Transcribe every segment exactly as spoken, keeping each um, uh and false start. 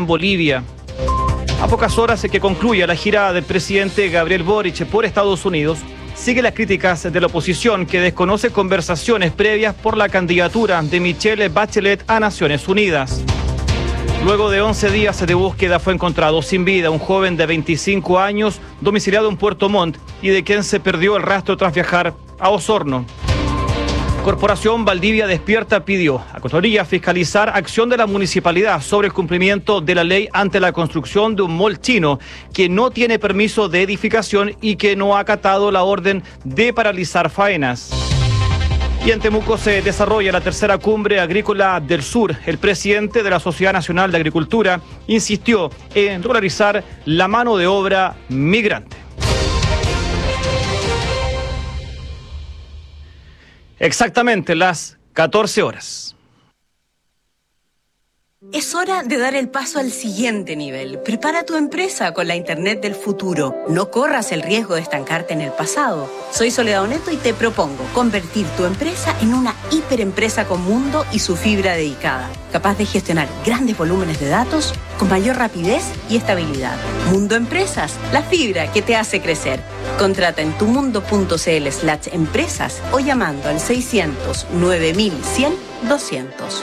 en Bolivia. A pocas horas de que concluya la gira del presidente Gabriel Boric por Estados Unidos, sigue las críticas de la oposición que desconoce conversaciones previas por la candidatura de Michelle Bachelet a Naciones Unidas. Luego de once días de búsqueda fue encontrado sin vida un joven de veinticinco años domiciliado en Puerto Montt y de quien se perdió el rastro tras viajar a Osorno. Corporación Valdivia Despierta pidió a Contraloría fiscalizar acción de la municipalidad sobre el cumplimiento de la ley ante la construcción de un mall chino que no tiene permiso de edificación y que no ha acatado la orden de paralizar faenas. Y en Temuco se desarrolla la tercera cumbre agrícola del sur. El presidente de la Sociedad Nacional de Agricultura insistió en regularizar la mano de obra migrante. Exactamente las catorce horas. Es hora de dar el paso al siguiente nivel. Prepara tu empresa con la Internet del futuro. No corras el riesgo de estancarte en el pasado. Soy Soledad Oneto y te propongo convertir tu empresa en una hiperempresa con mundo y su fibra dedicada, capaz de gestionar grandes volúmenes de datos con mayor rapidez y estabilidad. Mundo Empresas, la fibra que te hace crecer. Contrata en tumundo.cl slash empresas o llamando al seiscientos nueve mil cien doscientos.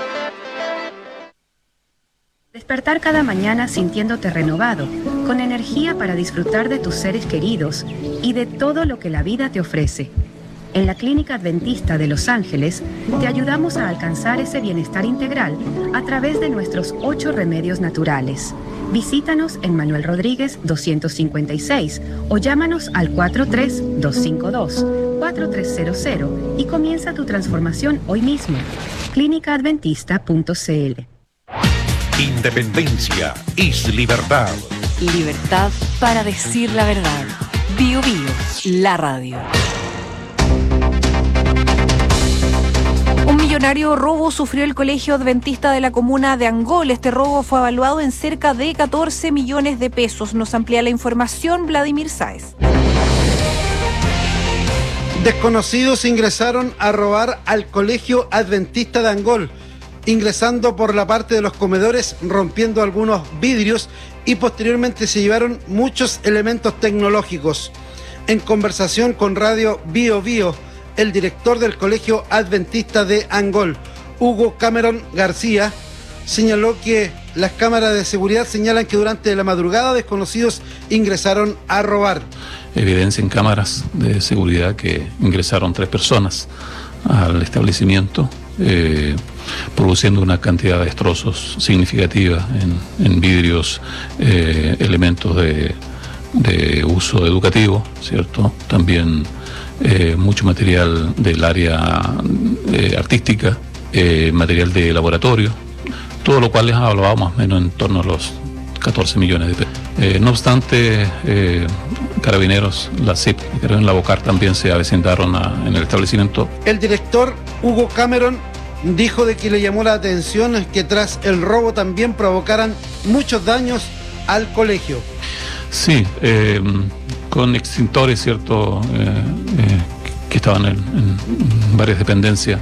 Despertar cada mañana sintiéndote renovado, con energía para disfrutar de tus seres queridos y de todo lo que la vida te ofrece. En la Clínica Adventista de Los Ángeles te ayudamos a alcanzar ese bienestar integral a través de nuestros ocho remedios naturales. Visítanos en Manuel Rodríguez doscientos cincuenta y seis o llámanos al cuatro tres dos cinco dos cuatro tres cero cero y comienza tu transformación hoy mismo. clínica adventista punto c l. Independencia es libertad. Libertad para decir la verdad. Bio Bio, la radio. Un millonario robo sufrió el colegio adventista de la comuna de Angol. Este robo fue evaluado en cerca de catorce millones de pesos. Nos amplía la información Vladimir Sáez. Desconocidos ingresaron a robar al colegio adventista de Angol, ingresando por la parte de los comedores, rompiendo algunos vidrios y posteriormente se llevaron muchos elementos tecnológicos. En conversación con Radio Bio Bio, el director del Colegio Adventista de Angol, Hugo Cameron García, señaló que las cámaras de seguridad señalan que durante la madrugada desconocidos ingresaron a robar. Evidencia en cámaras de seguridad que ingresaron tres personas al establecimiento, eh, produciendo una cantidad de destrozos significativa en, en vidrios, eh, elementos de, de uso educativo, ¿cierto? También eh, mucho material del área eh, artística, eh, material de laboratorio, todo lo cual les ha evaluado más o menos en torno a los catorce millones de pesos. Eh, no obstante, eh, Carabineros, la C I P y la Bocar también se avecindaron a, en el establecimiento. El director Hugo Cameron dijo de que le llamó la atención que tras el robo también provocaran muchos daños al colegio. Sí, eh, con extintores, ¿cierto?, eh, eh, que estaban en, en varias dependencias,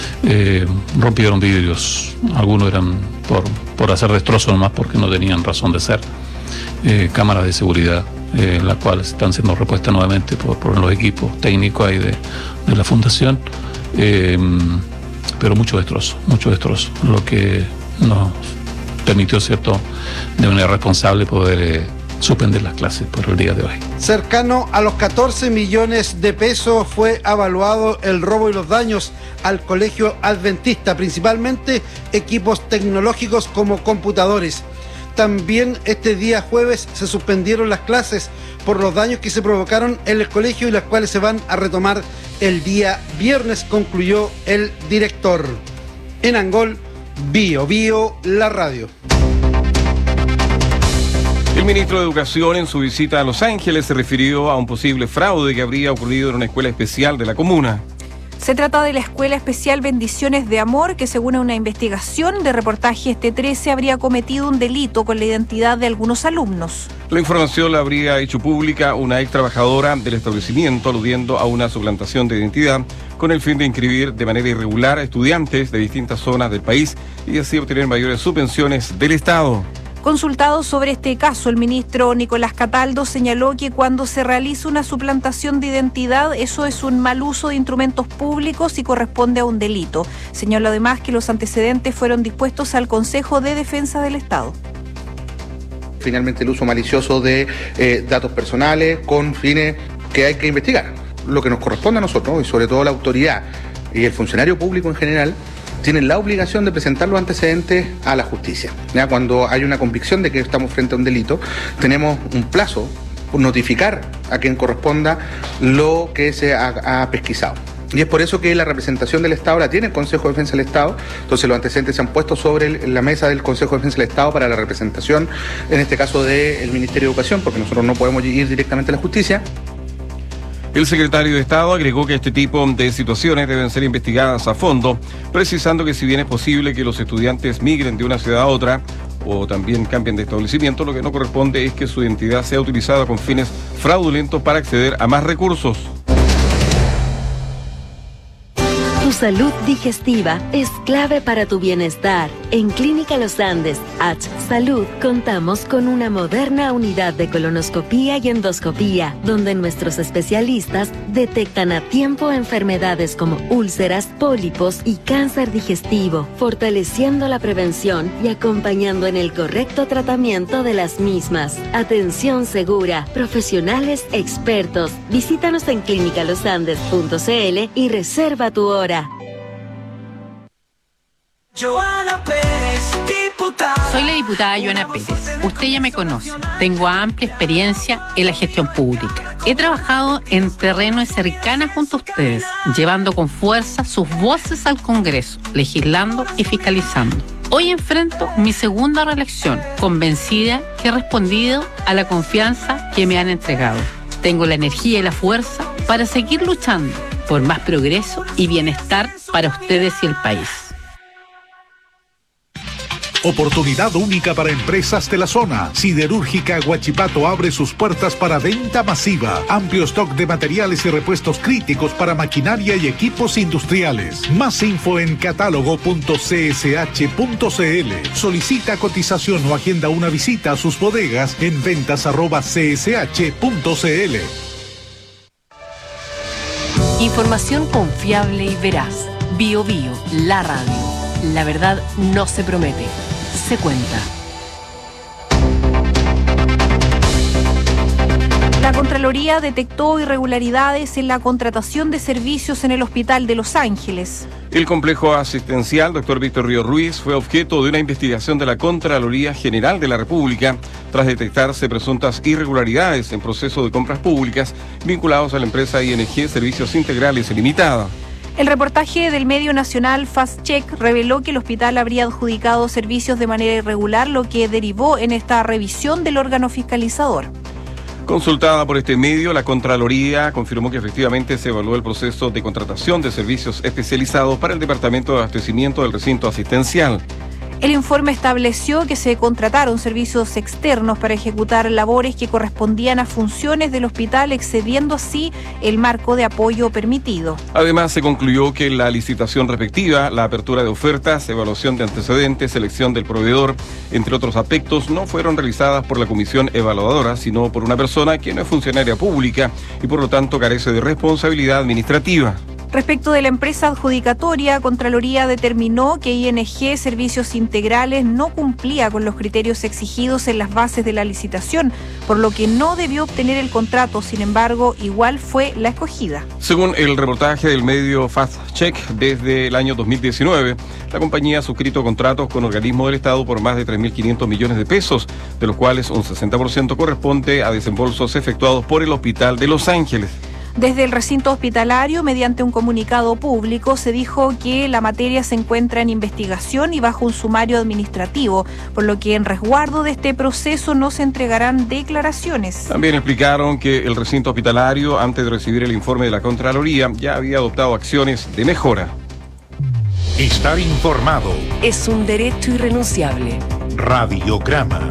eh, rompieron vidrios. Algunos eran por, por hacer destrozos nomás porque no tenían razón de ser. Eh, cámaras de seguridad, eh, las cuales están siendo repuestas nuevamente por, por los equipos técnicos ahí de, de la fundación. Eh, pero mucho destrozo, mucho destrozo, lo que nos permitió, cierto, de manera responsable poder eh, suspender las clases por el día de hoy. Cercano a los catorce millones de pesos fue evaluado el robo y los daños al colegio adventista, principalmente equipos tecnológicos como computadores. También este día jueves se suspendieron las clases por los daños que se provocaron en el colegio y las cuales se van a retomar el día viernes, concluyó el director. En Angol, Bio Bio, la radio. El ministro de Educación, en su visita a Los Ángeles, se refirió a un posible fraude que habría ocurrido en una escuela especial de la comuna. Se trata de la Escuela Especial Bendiciones de Amor, que según una investigación de Reportaje Este trece habría cometido un delito con la identidad de algunos alumnos. La información la habría hecho pública una ex trabajadora del establecimiento, aludiendo a una suplantación de identidad con el fin de inscribir de manera irregular a estudiantes de distintas zonas del país y así obtener mayores subvenciones del Estado. Consultado sobre este caso, el ministro Nicolás Cataldo señaló que cuando se realiza una suplantación de identidad, eso es un mal uso de instrumentos públicos y corresponde a un delito. Señaló además que los antecedentes fueron dispuestos al Consejo de Defensa del Estado. Finalmente, el uso malicioso de eh, datos personales con fines que hay que investigar. Lo que nos corresponde a nosotros, y sobre todo la autoridad y el funcionario público en general, tienen la obligación de presentar los antecedentes a la justicia. ¿Ya? Cuando hay una convicción de que estamos frente a un delito, tenemos un plazo por notificar a quien corresponda lo que se ha, ha pesquisado. Y es por eso que la representación del Estado la tiene el Consejo de Defensa del Estado. Entonces los antecedentes se han puesto sobre el, la mesa del Consejo de Defensa del Estado para la representación, en este caso del Ministerio de Educación, porque nosotros no podemos ir directamente a la justicia. El secretario de Estado agregó que este tipo de situaciones deben ser investigadas a fondo, precisando que si bien es posible que los estudiantes migren de una ciudad a otra o también cambien de establecimiento, lo que no corresponde es que su identidad sea utilizada con fines fraudulentos para acceder a más recursos. Tu salud digestiva es clave para tu bienestar. En Clínica Los Andes, H Salud, contamos con una moderna unidad de colonoscopía y endoscopía, donde nuestros especialistas detectan a tiempo enfermedades como úlceras, pólipos y cáncer digestivo, fortaleciendo la prevención y acompañando en el correcto tratamiento de las mismas. Atención segura, profesionales expertos. Visítanos en clínica los andes punto c l y reserva tu hora. Joana Pérez, diputada. Soy la diputada Joana Pérez. Usted ya me conoce. Tengo amplia experiencia en la gestión pública. He trabajado en terrenos cercanos junto a ustedes, llevando con fuerza sus voces al Congreso, legislando y fiscalizando. Hoy enfrento mi segunda reelección, convencida que he respondido a la confianza que me han entregado. Tengo la energía y la fuerza para seguir luchando por más progreso y bienestar para ustedes y el país. Oportunidad única para empresas de la zona. Siderúrgica Huachipato abre sus puertas para venta masiva. Amplio stock de materiales y repuestos críticos para maquinaria y equipos industriales. Más info en catálogo punto c s h punto c l. Solicita cotización o agenda una visita a sus bodegas en ventas arroba c s h punto c l. Información confiable y veraz. Bio Bio, la radio. La verdad no se promete, se cuenta. La Contraloría detectó irregularidades en la contratación de servicios en el Hospital de Los Ángeles. El complejo asistencial doctor Víctor Río Ruiz fue objeto de una investigación de la Contraloría General de la República tras detectarse presuntas irregularidades en proceso de compras públicas vinculados a la empresa I N G Servicios Integrales Limitada. El reportaje del medio nacional Fast Check reveló que el hospital habría adjudicado servicios de manera irregular, lo que derivó en esta revisión del órgano fiscalizador. Consultada por este medio, la Contraloría confirmó que efectivamente se evaluó el proceso de contratación de servicios especializados para el Departamento de Abastecimiento del Recinto Asistencial. El informe estableció que se contrataron servicios externos para ejecutar labores que correspondían a funciones del hospital, excediendo así el marco de apoyo permitido. Además, se concluyó que la licitación respectiva, la apertura de ofertas, evaluación de antecedentes, selección del proveedor, entre otros aspectos, no fueron realizadas por la comisión evaluadora, sino por una persona que no es funcionaria pública y por lo tanto carece de responsabilidad administrativa. Respecto de la empresa adjudicatoria, Contraloría determinó que I N G Servicios Integrales no cumplía con los criterios exigidos en las bases de la licitación, por lo que no debió obtener el contrato. Sin embargo, igual fue la escogida. Según el reportaje del medio Fast Check, desde el año dos mil diecinueve, la compañía ha suscrito contratos con organismos del Estado por más de tres mil quinientos millones de pesos, de los cuales un sesenta por ciento corresponde a desembolsos efectuados por el Hospital de Los Ángeles. Desde el recinto hospitalario, mediante un comunicado público, se dijo que la materia se encuentra en investigación y bajo un sumario administrativo, por lo que en resguardo de este proceso no se entregarán declaraciones. También explicaron que el recinto hospitalario, antes de recibir el informe de la Contraloría, ya había adoptado acciones de mejora. Estar informado es un derecho irrenunciable. Radiograma.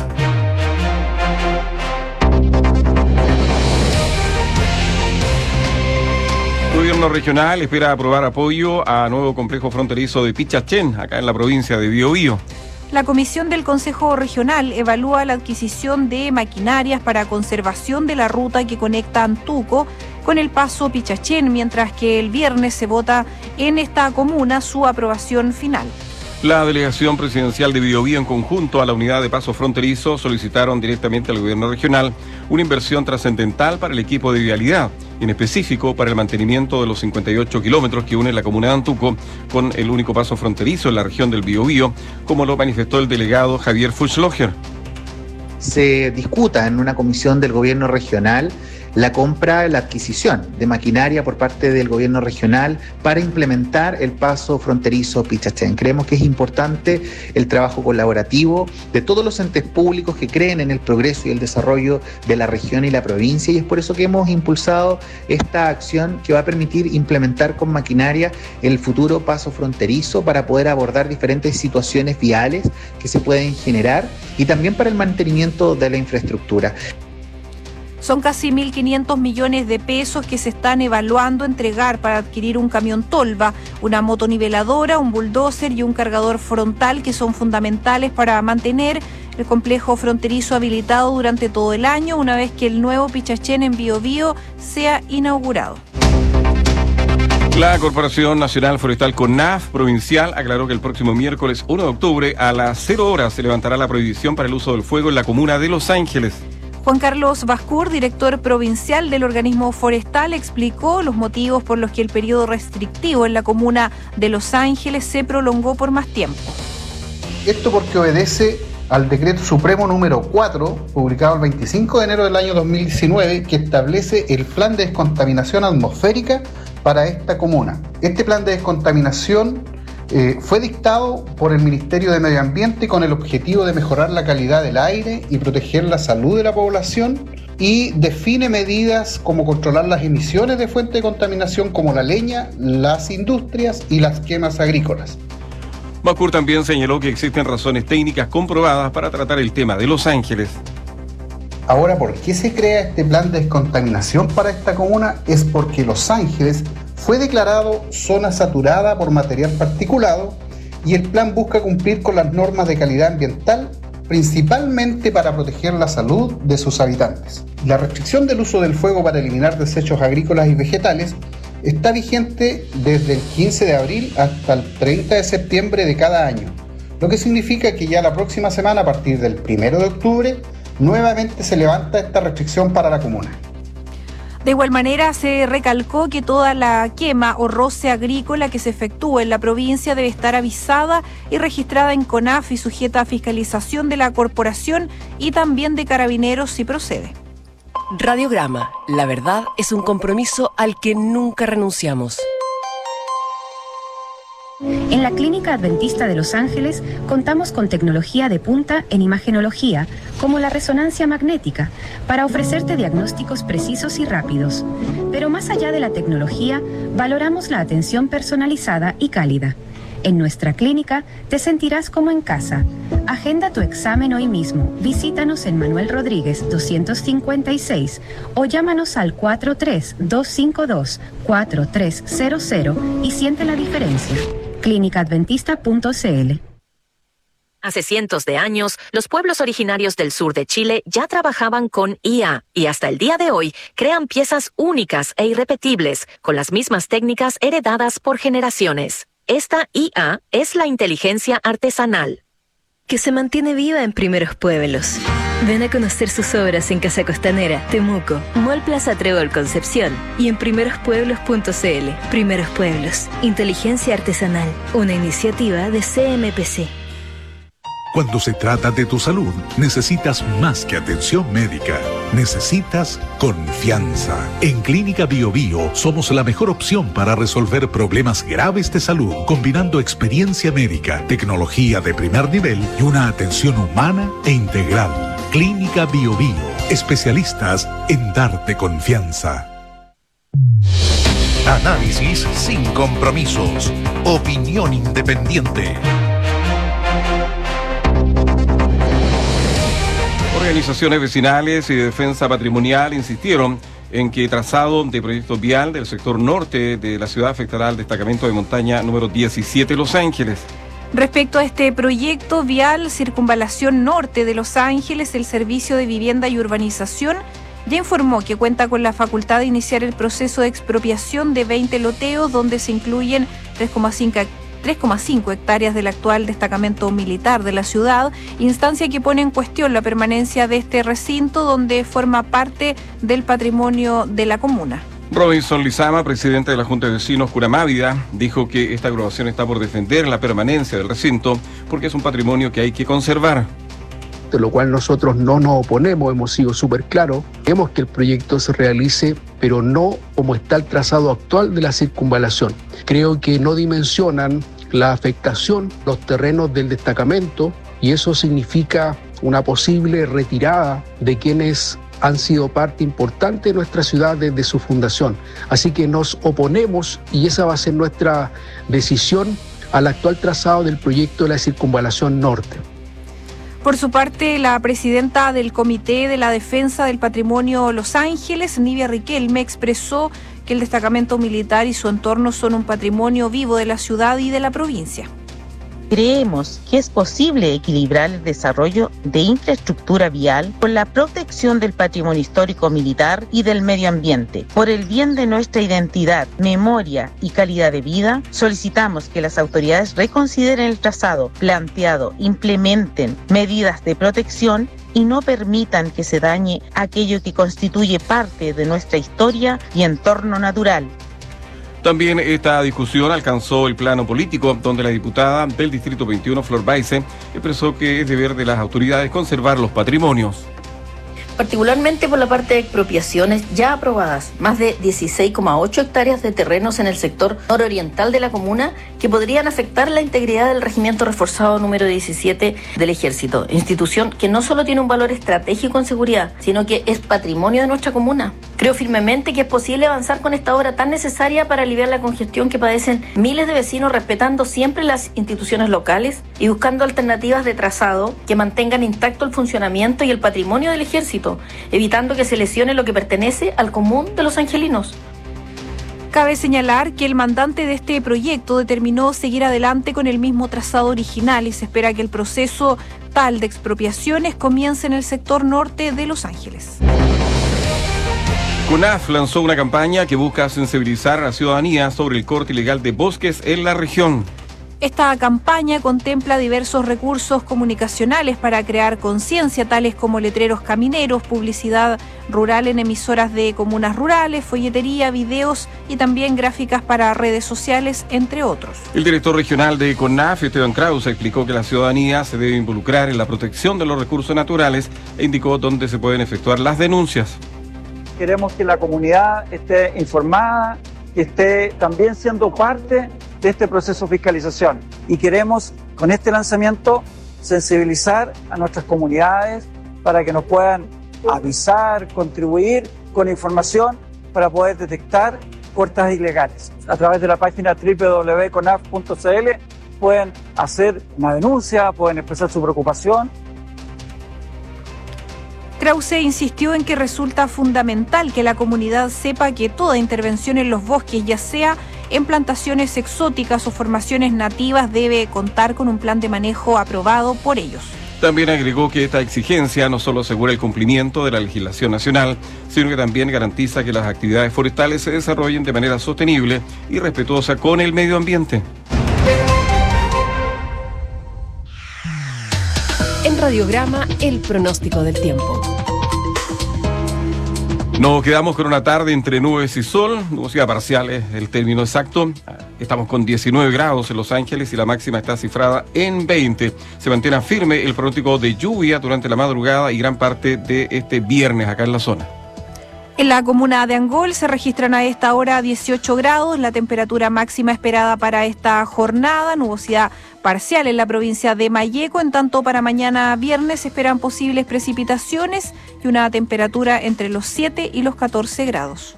El gobierno regional espera aprobar apoyo a nuevo complejo fronterizo de Pichachén, acá en la provincia de Biobío. La comisión del Consejo Regional evalúa la adquisición de maquinarias para conservación de la ruta que conecta Antuco con el paso Pichachén, mientras que el viernes se vota en esta comuna su aprobación final. La delegación presidencial de Biobío, en conjunto a la unidad de paso fronterizo, solicitaron directamente al gobierno regional una inversión trascendental para el equipo de vialidad, en específico para el mantenimiento de los cincuenta y ocho kilómetros que unen la comuna de Antuco con el único paso fronterizo en la región del Biobío, como lo manifestó el delegado Javier Fuchslocher. Se discuta en una comisión del gobierno regional la compra, la adquisición de maquinaria por parte del gobierno regional para implementar el paso fronterizo Pichachén. Creemos que es importante el trabajo colaborativo de todos los entes públicos que creen en el progreso y el desarrollo de la región y la provincia, y es por eso que hemos impulsado esta acción que va a permitir implementar con maquinaria el futuro paso fronterizo para poder abordar diferentes situaciones viales que se pueden generar y también para el mantenimiento de la infraestructura. Son casi mil quinientos millones de pesos que se están evaluando entregar para adquirir un camión tolva, una motoniveladora, un bulldozer y un cargador frontal que son fundamentales para mantener el complejo fronterizo habilitado durante todo el año, una vez que el nuevo Pichachén en Biobío sea inaugurado. La Corporación Nacional Forestal CONAF provincial aclaró que el próximo miércoles uno de octubre a las cero horas se levantará la prohibición para el uso del fuego en la comuna de Los Ángeles. Juan Carlos Bascur, director provincial del organismo forestal, explicó los motivos por los que el periodo restrictivo en la comuna de Los Ángeles se prolongó por más tiempo. Esto porque obedece al decreto supremo número cuatro, publicado el veinticinco de enero del año dos mil diecinueve, que establece el plan de descontaminación atmosférica para esta comuna. Este plan de descontaminación Eh, fue dictado por el Ministerio de Medio Ambiente con el objetivo de mejorar la calidad del aire y proteger la salud de la población, y define medidas como controlar las emisiones de fuentes de contaminación como la leña, las industrias y las quemas agrícolas. Bascur también señaló que existen razones técnicas comprobadas para tratar el tema de Los Ángeles. Ahora, ¿por qué se crea este plan de descontaminación para esta comuna? Es porque Los Ángeles fue declarado zona saturada por material particulado y el plan busca cumplir con las normas de calidad ambiental, principalmente para proteger la salud de sus habitantes. La restricción del uso del fuego para eliminar desechos agrícolas y vegetales está vigente desde el quince de abril hasta el treinta de septiembre de cada año, lo que significa que ya la próxima semana, a partir del primero de octubre, nuevamente se levanta esta restricción para la comuna. De igual manera, se recalcó que toda la quema o roce agrícola que se efectúe en la provincia debe estar avisada y registrada en CONAF y sujeta a fiscalización de la corporación y también de Carabineros si procede. Radiograma. La verdad es un compromiso al que nunca renunciamos. En la Clínica Adventista de Los Ángeles contamos con tecnología de punta en imagenología, como la resonancia magnética, para ofrecerte diagnósticos precisos y rápidos. Pero más allá de la tecnología, valoramos la atención personalizada y cálida. En nuestra clínica te sentirás como en casa. Agenda tu examen hoy mismo. Visítanos en Manuel Rodríguez doscientos cincuenta y seis o llámanos al cuatro tres dos cinco dos cuatro tres cero cero y siente la diferencia. clínica adventista punto c l. Hace cientos de años, los pueblos originarios del sur de Chile ya trabajaban con I A y hasta el día de hoy crean piezas únicas e irrepetibles con las mismas técnicas heredadas por generaciones. Esta I A es la inteligencia artesanal, que se mantiene viva en Primeros Pueblos. Ven a conocer sus obras en Casa Costanera, Temuco, Mall Plaza Trébol Concepción y en primeros pueblos punto c l. Primeros Pueblos, inteligencia artesanal, una iniciativa de C M P C. Cuando se trata de tu salud, necesitas más que atención médica. Necesitas confianza. En Clínica Biobío somos la mejor opción para resolver problemas graves de salud, combinando experiencia médica, tecnología de primer nivel y una atención humana e integral. Clínica Biobío, especialistas en darte confianza. Análisis sin compromisos. Opinión independiente. Organizaciones vecinales y de defensa patrimonial insistieron en que trazado de proyecto vial del sector norte de la ciudad afectará al destacamento de montaña número diecisiete Los Ángeles. Respecto a este proyecto vial Circunvalación Norte de Los Ángeles, el Servicio de Vivienda y Urbanización ya informó que cuenta con la facultad de iniciar el proceso de expropiación de veinte loteos, donde se incluyen tres coma cinco hectáreas del actual destacamento militar de la ciudad, instancia que pone en cuestión la permanencia de este recinto, donde forma parte del patrimonio de la comuna. Robinson Lizama, presidente de la Junta de Vecinos Curamávida, dijo que esta agrupación está por defender la permanencia del recinto porque es un patrimonio que hay que conservar. De lo cual nosotros no nos oponemos, hemos sido súper claros. Queremos que el proyecto se realice, pero no como está el trazado actual de la circunvalación. Creo que no dimensionan la afectación los terrenos del destacamento y eso significa una posible retirada de quienes han sido parte importante de nuestra ciudad desde su fundación. Así que nos oponemos y esa va a ser nuestra decisión al actual trazado del proyecto de la circunvalación norte. Por su parte, la presidenta del Comité de la Defensa del Patrimonio Los Ángeles, Nivia Riquelme, expresó que el destacamento militar y su entorno son un patrimonio vivo de la ciudad y de la provincia. Creemos que es posible equilibrar el desarrollo de infraestructura vial con la protección del patrimonio histórico militar y del medio ambiente. Por el bien de nuestra identidad, memoria y calidad de vida, solicitamos que las autoridades reconsideren el trazado planteado, implementen medidas de protección y no permitan que se dañe aquello que constituye parte de nuestra historia y entorno natural. También esta discusión alcanzó el plano político, donde la diputada del Distrito veintiuno, Flor Baise, expresó que es deber de las autoridades conservar los patrimonios. Particularmente por la parte de expropiaciones ya aprobadas, más de dieciséis coma ocho hectáreas de terrenos en el sector nororiental de la comuna que podrían afectar la integridad del Regimiento Reforzado número diecisiete del Ejército, institución que no solo tiene un valor estratégico en seguridad, sino que es patrimonio de nuestra comuna. Creo firmemente que es posible avanzar con esta obra tan necesaria para aliviar la congestión que padecen miles de vecinos, respetando siempre las instituciones locales y buscando alternativas de trazado que mantengan intacto el funcionamiento y el patrimonio del Ejército, evitando que se lesione lo que pertenece al común de los angelinos. Cabe señalar que el mandante de este proyecto determinó seguir adelante con el mismo trazado original y se espera que el proceso tal de expropiaciones comience en el sector norte de Los Ángeles. CONAF lanzó una campaña que busca sensibilizar a la ciudadanía sobre el corte ilegal de bosques en la región. Esta campaña contempla diversos recursos comunicacionales para crear conciencia, tales como letreros camineros, publicidad rural en emisoras de comunas rurales, folletería, videos y también gráficas para redes sociales, entre otros. El director regional de CONAF, Esteban Krause, explicó que la ciudadanía se debe involucrar en la protección de los recursos naturales e indicó dónde se pueden efectuar las denuncias. Queremos que la comunidad esté informada, que esté también siendo parte de este proceso de fiscalización. Y queremos, con este lanzamiento, sensibilizar a nuestras comunidades para que nos puedan avisar, contribuir con información para poder detectar cortas ilegales. A través de la página doble u doble u doble u punto conaf punto c l pueden hacer una denuncia, pueden expresar su preocupación. Krause insistió en que resulta fundamental que la comunidad sepa que toda intervención en los bosques, ya sea en plantaciones exóticas o formaciones nativas, debe contar con un plan de manejo aprobado por ellos. También agregó que esta exigencia no solo asegura el cumplimiento de la legislación nacional, sino que también garantiza que las actividades forestales se desarrollen de manera sostenible y respetuosa con el medio ambiente. En Radiograma, el pronóstico del tiempo. Nos quedamos con una tarde entre nubes y sol, nubosidad parcial es el término exacto. Estamos con diecinueve grados en Los Ángeles y la máxima está cifrada en veinte. Se mantiene firme el pronóstico de lluvia durante la madrugada y gran parte de este viernes acá en la zona. En la comuna de Angol se registran a esta hora dieciocho grados, la temperatura máxima esperada para esta jornada, nubosidad parcial en la provincia de Malleco, en tanto para mañana viernes se esperan posibles precipitaciones y una temperatura entre los siete y los catorce grados.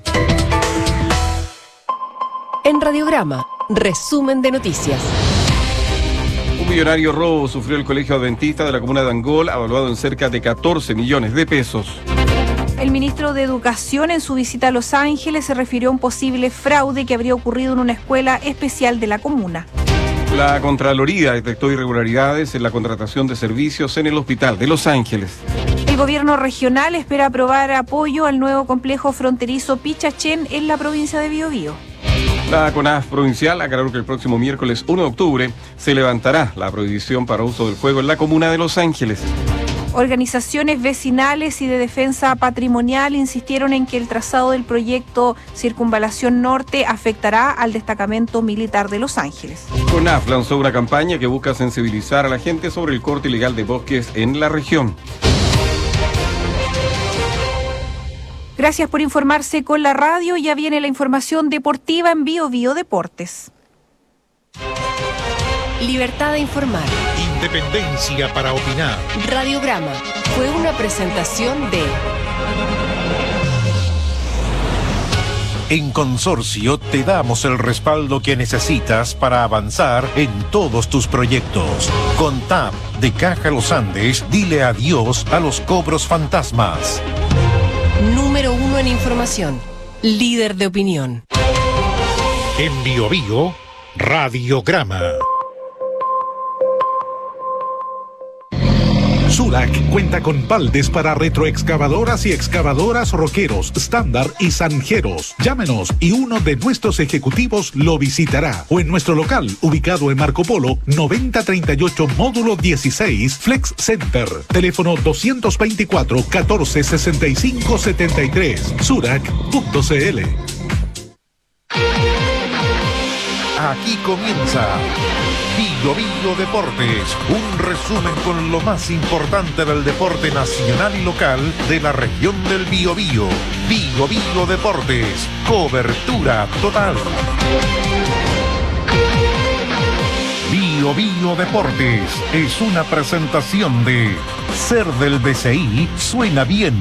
En Radiograma, resumen de noticias. Un millonario robo sufrió el colegio adventista de la comuna de Angol, evaluado en cerca de catorce millones de pesos. El ministro de Educación, en su visita a Los Ángeles, se refirió a un posible fraude que habría ocurrido en una escuela especial de la comuna. La Contraloría detectó irregularidades en la contratación de servicios en el Hospital de Los Ángeles. El gobierno regional espera aprobar apoyo al nuevo complejo fronterizo Pichachén en la provincia de Biobío. La CONAF provincial aclaró que el próximo miércoles uno de octubre se levantará la prohibición para uso del fuego en la comuna de Los Ángeles. Organizaciones vecinales y de defensa patrimonial insistieron en que el trazado del proyecto Circunvalación Norte afectará al destacamento militar de Los Ángeles. CONAF lanzó una campaña que busca sensibilizar a la gente sobre el corte ilegal de bosques en la región. Gracias por informarse con la radio. Ya viene la información deportiva en Bio Bio Deportes. Libertad de informar. Independencia para opinar. Radiograma fue una presentación de... En Consorcio te damos el respaldo que necesitas para avanzar en todos tus proyectos. Con T A P de Caja Los Andes, dile adiós a los cobros fantasmas. Número uno en información. Líder de opinión. En Bio Bio, Radiograma. Surac cuenta con baldes para retroexcavadoras y excavadoras Roqueros, Estándar y Zanjeros. Llámenos y uno de nuestros ejecutivos lo visitará. O en nuestro local, ubicado en Marco Polo, noventa treinta y ocho, módulo dieciséis, Flex Center. Teléfono doscientos veinticuatro, catorce sesenta y cinco setenta y tres. Surac punto cl. Aquí comienza Bio Bio Deportes, un resumen con lo más importante del deporte nacional y local de la región del Biobío. Bio Bio Deportes, cobertura total. Bio Bio Deportes es una presentación de Ser del B C I suena bien.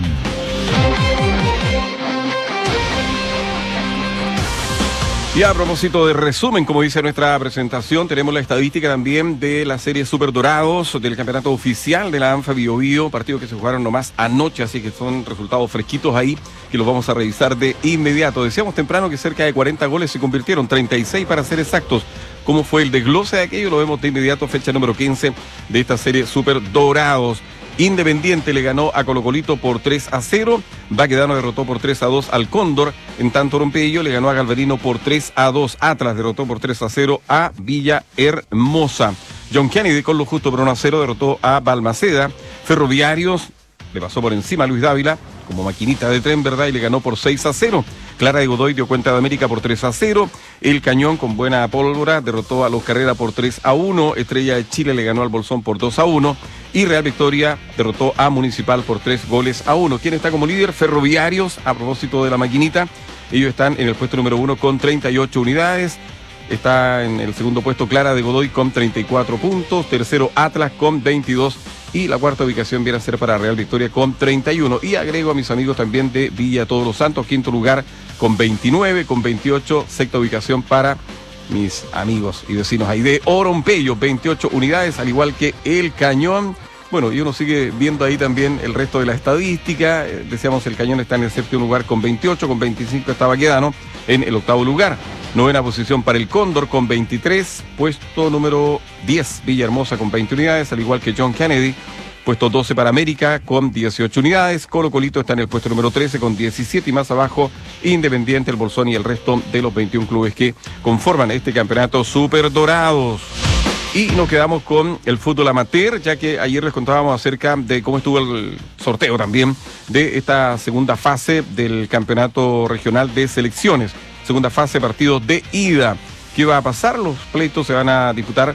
Y a propósito de resumen, como dice nuestra presentación, tenemos la estadística también de la serie Super Dorados, del campeonato oficial de la ANFA Bio Bio, partidos que se jugaron nomás anoche, así que son resultados fresquitos ahí, que los vamos a revisar de inmediato. Decíamos temprano que cerca de cuarenta goles se convirtieron, treinta y seis para ser exactos. ¿Cómo fue el desglose de aquello? Lo vemos de inmediato, fecha número quince de esta serie Super Dorados. Independiente le ganó a Colo-Colito por tres a cero. Baquedano derrotó por tres a dos al Cóndor. En tanto, Rompello le ganó a Galvarino por tres a dos. Atlas derrotó por tres a cero a Villahermosa. John Kennedy con lo justo por uno a cero derrotó a Balmaceda. Ferroviarios le pasó por encima a Luis Dávila como maquinita de tren, ¿verdad? Y le ganó por seis a cero. Clara de Godoy dio cuenta de América por tres a cero. El Cañón con buena pólvora derrotó a Los Carrera por tres a uno. Estrella de Chile le ganó al Bolsón por dos a uno. Y Real Victoria derrotó a Municipal por tres goles a uno. ¿Quién está como líder? Ferroviarios, a propósito de la maquinita. Ellos están en el puesto número uno con treinta y ocho unidades. Está en el segundo puesto Clara de Godoy con treinta y cuatro puntos. Tercero Atlas con veintidós. Y la cuarta ubicación viene a ser para Real Victoria con treinta y uno. Y agrego a mis amigos también de Villa Todos los Santos, quinto lugar con veintinueve, con veintiocho. Sexta ubicación para mis amigos y vecinos ahí de Orompello, veintiocho unidades, al igual que El Cañón. Bueno, y uno sigue viendo ahí también el resto de la estadística. Eh, decíamos, El Cañón está en el séptimo lugar con veintiocho, con veinticinco está Baquedano en el octavo lugar. Novena posición para el Cóndor con veintitrés, puesto número diez Villahermosa con veinte unidades, al igual que John Kennedy. Puesto doce para América con dieciocho unidades. Colo-Colito está en el puesto número trece con diecisiete y más abajo Independiente, el Bolsón y el resto de los veintiún clubes que conforman este campeonato Super Dorados. Y nos quedamos con el fútbol amateur, ya que ayer les contábamos acerca de cómo estuvo el sorteo también de esta segunda fase del campeonato regional de selecciones. Segunda fase, partidos de ida. ¿Qué va a pasar? Los pleitos se van a disputar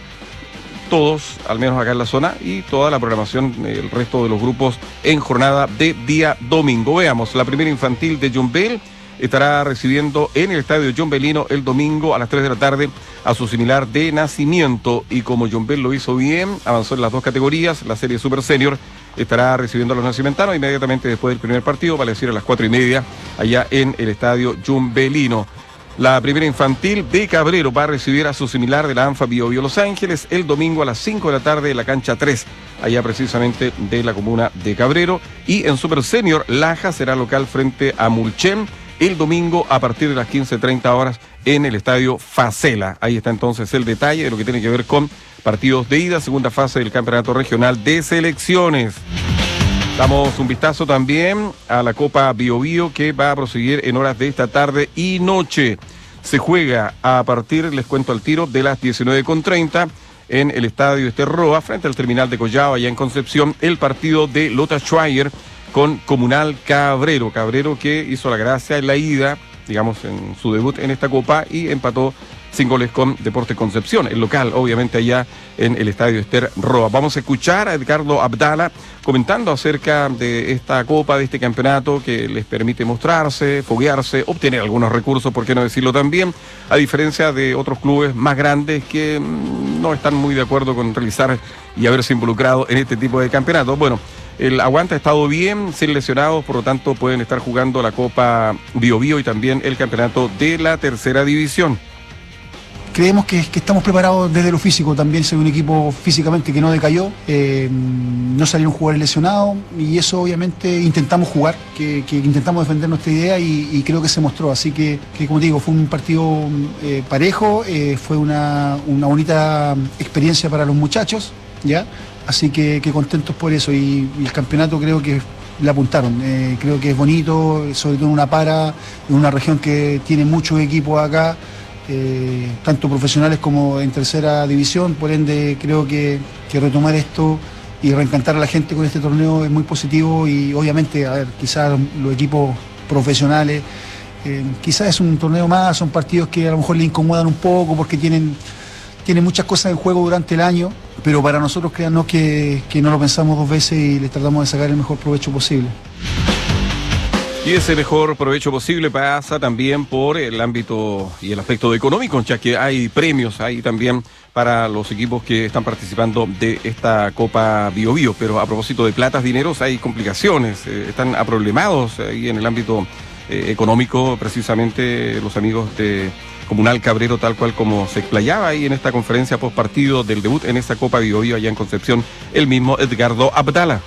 todos, al menos acá en la zona, y toda la programación, el resto de los grupos en jornada de día domingo. Veamos, la primera infantil de Yumbel estará recibiendo en el estadio John Belino el domingo a las tres de la tarde a su similar de Nacimiento, y como Yumbel lo hizo bien, avanzó en las dos categorías, la serie Super Senior estará recibiendo a los nacimentanos inmediatamente después del primer partido, vale decir a las cuatro y media, allá en el estadio Yumbelino. La primera infantil de Cabrero va a recibir a su similar de la ANFA Bio Bio Los Ángeles el domingo a las cinco de la tarde en la cancha tres, allá precisamente de la comuna de Cabrero. Y en Super Senior, Laja será local frente a Mulchen el domingo a partir de las quince treinta horas en el estadio Facela. Ahí está entonces el detalle de lo que tiene que ver con partidos de ida, segunda fase del Campeonato Regional de Selecciones. Damos un vistazo también a la Copa Bio Bio, que va a proseguir en horas de esta tarde y noche. Se juega a partir, les cuento al tiro, de las diecinueve con treinta en el estadio Esterroa, frente al terminal de Collao, allá en Concepción, el partido de Lota Schwager con Comunal Cabrero. Cabrero que hizo la gracia en la ida, digamos, en su debut en esta Copa, y empató sin goles con Deportes Concepción, el local, obviamente, allá en el estadio Ester Roa. Vamos a escuchar a Edgardo Abdala comentando acerca de esta Copa, de este campeonato que les permite mostrarse, foguearse, obtener algunos recursos, por qué no decirlo también, a diferencia de otros clubes más grandes que mmm, no están muy de acuerdo con realizar y haberse involucrado en este tipo de campeonatos. Bueno, el aguante ha estado bien, sin lesionados, por lo tanto pueden estar jugando la Copa Bio Bio y también el campeonato de la tercera división. Creemos que, que estamos preparados desde lo físico, también soy un equipo físicamente que no decayó, eh, no salieron jugadores lesionados y eso obviamente intentamos jugar, que, que intentamos defender nuestra idea y, y creo que se mostró, así que, que como te digo, fue un partido eh, parejo, eh, fue una, una bonita experiencia para los muchachos, ¿ya? Así que, que contentos por eso y, y el campeonato creo que le apuntaron, eh, creo que es bonito, sobre todo en una para, en una región que tiene muchos equipos acá, Eh, tanto profesionales como en tercera división, por ende creo que, que retomar esto y reencantar a la gente con este torneo es muy positivo y obviamente, a ver, quizás los equipos profesionales, eh, quizás es un torneo más, son partidos que a lo mejor le incomodan un poco porque tienen, tienen muchas cosas en juego durante el año, pero para nosotros créanos que, que no lo pensamos dos veces y les tratamos de sacar el mejor provecho posible. Y ese mejor provecho posible pasa también por el ámbito y el aspecto económico, ya que hay premios ahí también para los equipos que están participando de esta Copa Bio Bio. Pero a propósito de platas, dineros, hay complicaciones, eh, están aproblemados ahí en el ámbito eh, económico, precisamente los amigos de Comunal Cabrero, tal cual como se explayaba ahí en esta conferencia post partido del debut en esta Copa Bio Bio allá en Concepción, el mismo Edgardo Abdala.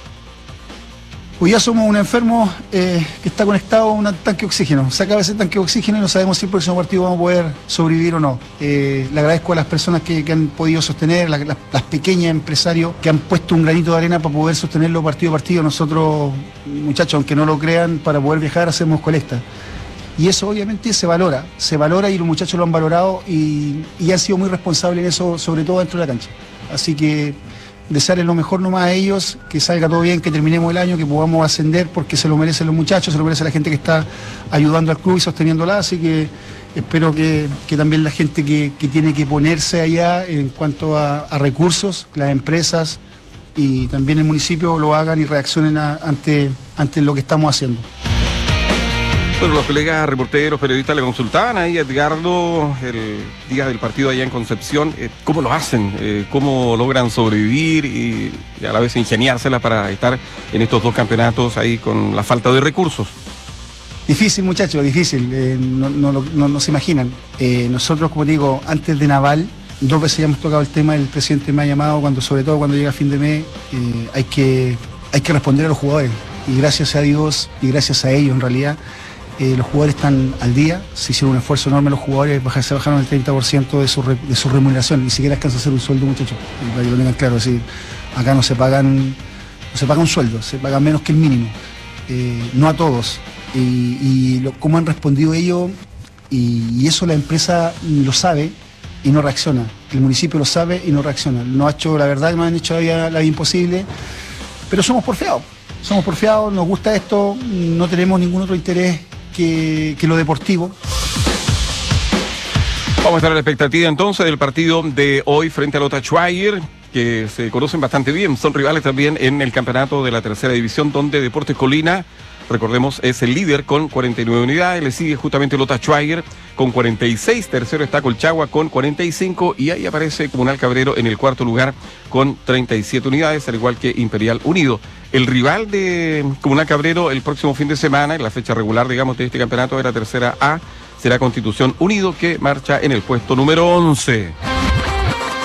Hoy ya somos un enfermo eh, que está conectado a un tanque de oxígeno. Se acaba ese tanque de oxígeno y no sabemos si el próximo partido vamos a poder sobrevivir o no. Eh, le agradezco a las personas que, que han podido sostener, las, las, las pequeñas empresarios que han puesto un granito de arena para poder sostenerlo partido a partido. Nosotros, muchachos, aunque no lo crean, para poder viajar hacemos colecta. Y eso obviamente se valora, se valora y los muchachos lo han valorado y, y han sido muy responsables en eso, sobre todo dentro de la cancha. Así que desearles lo mejor nomás a ellos, que salga todo bien, que terminemos el año, que podamos ascender porque se lo merecen los muchachos, se lo merece la gente que está ayudando al club y sosteniéndola, así que espero que, que también la gente que, que tiene que ponerse allá en cuanto a, a recursos, las empresas y también el municipio lo hagan y reaccionen a, ante, ante lo que estamos haciendo. Bueno, los colegas reporteros, periodistas le consultaban ahí a Edgardo el día del partido allá en Concepción, eh, cómo lo hacen, eh, cómo logran sobrevivir y, y a la vez ingeniárselas para estar en estos dos campeonatos ahí con la falta de recursos. Difícil, muchachos, difícil, eh, no, no, no, no se imaginan. Eh, nosotros, como digo, antes de Naval, dos veces ya hemos tocado el tema, el presidente me ha llamado, cuando sobre todo cuando llega fin de mes, eh, hay que, hay que responder a los jugadores. Y gracias a Dios, y gracias a ellos en realidad, Eh, los jugadores están al día, se hicieron un esfuerzo enorme los jugadores, se bajaron el treinta por ciento de su, re, de su remuneración, ni siquiera alcanza a hacer un sueldo, muchachos, para que lo tengan claro, así, acá no se pagan, no se paga un sueldo, se paga menos que el mínimo, eh, no a todos, y, y lo, cómo han respondido ellos, y, y eso la empresa lo sabe y no reacciona, el municipio lo sabe y no reacciona, no ha hecho, la verdad, no han hecho la vida, la vida imposible, pero somos porfiados, somos porfiados, nos gusta esto, no tenemos ningún otro interés Que, que lo deportivo. Vamos a estar a la expectativa entonces del partido de hoy frente a Lota Schwager, que se conocen bastante bien, son rivales también en el campeonato de la tercera división, donde Deportes Colina, recordemos, es el líder con cuarenta y nueve unidades, le sigue justamente Lota Schwager con cuarenta y seis, tercero está Colchagua con cuarenta y cinco y ahí aparece Comunal Cabrero en el cuarto lugar con treinta y siete unidades, al igual que Imperial Unido. El rival de Comunal Cabrero el próximo fin de semana, en la fecha regular, digamos, de este campeonato de la tercera A, será Constitución Unido, que marcha en el puesto número once.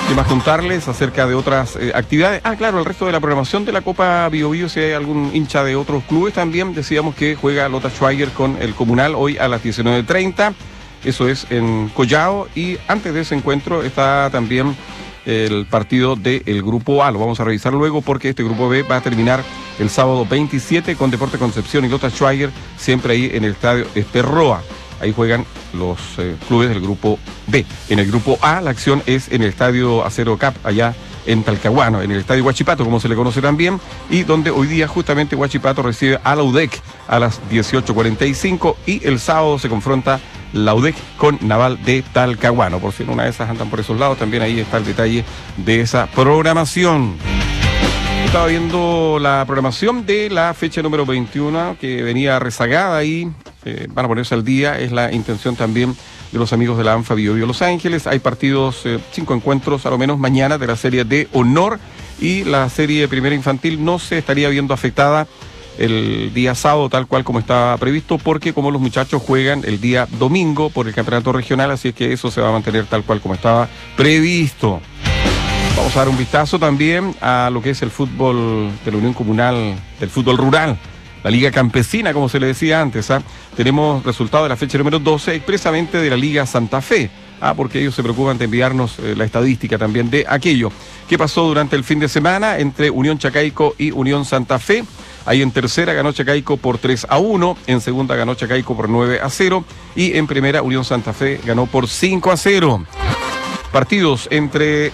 ¿Qué más contarles acerca de otras eh, actividades? Ah, claro, el resto de la programación de la Copa Bio Bio, si hay algún hincha de otros clubes también, decíamos que juega Lota Schwager con el Comunal hoy a las diecinueve treinta, eso es en Collao, y antes de ese encuentro está también el partido del Grupo A, lo vamos a revisar luego porque este Grupo B va a terminar el sábado veintisiete con Deportes Concepción y Lota Schwager, siempre ahí en el estadio Esterroa. Ahí juegan los eh, clubes del Grupo B. En el Grupo A, la acción es en el Estadio Acero Cap, allá en Talcahuano, en el Estadio Huachipato, como se le conoce también, y donde hoy día justamente Huachipato recibe a la U D E C a las dieciocho cuarenta y cinco, y el sábado se confronta la U D E C con Naval de Talcahuano. Por si en una de esas andan por esos lados, también ahí está el detalle de esa programación. Estaba viendo la programación de la fecha número veintiuno, que venía rezagada ahí. Eh, van a ponerse al día, es la intención también de los amigos de la ANFA Bio Bio Los Ángeles. Hay partidos, eh, cinco encuentros a lo menos mañana de la serie de honor, y la serie primera infantil no se estaría viendo afectada el día sábado tal cual como estaba previsto, porque como los muchachos juegan el día domingo por el campeonato regional, así es que eso se va a mantener tal cual como estaba previsto. Vamos a dar un vistazo también a lo que es el fútbol de la Unión Comunal, del fútbol rural. La Liga Campesina, como se le decía antes, ¿ah? Tenemos resultado de la fecha número doce, expresamente de la Liga Santa Fe, ¿ah? Porque ellos se preocupan de enviarnos eh, la estadística también de aquello que pasó durante el fin de semana entre Unión Chacaico y Unión Santa Fe. Ahí en tercera ganó Chacaico por tres a uno, en segunda ganó Chacaico por nueve a cero, y en primera Unión Santa Fe ganó por cinco a cero. Partidos entre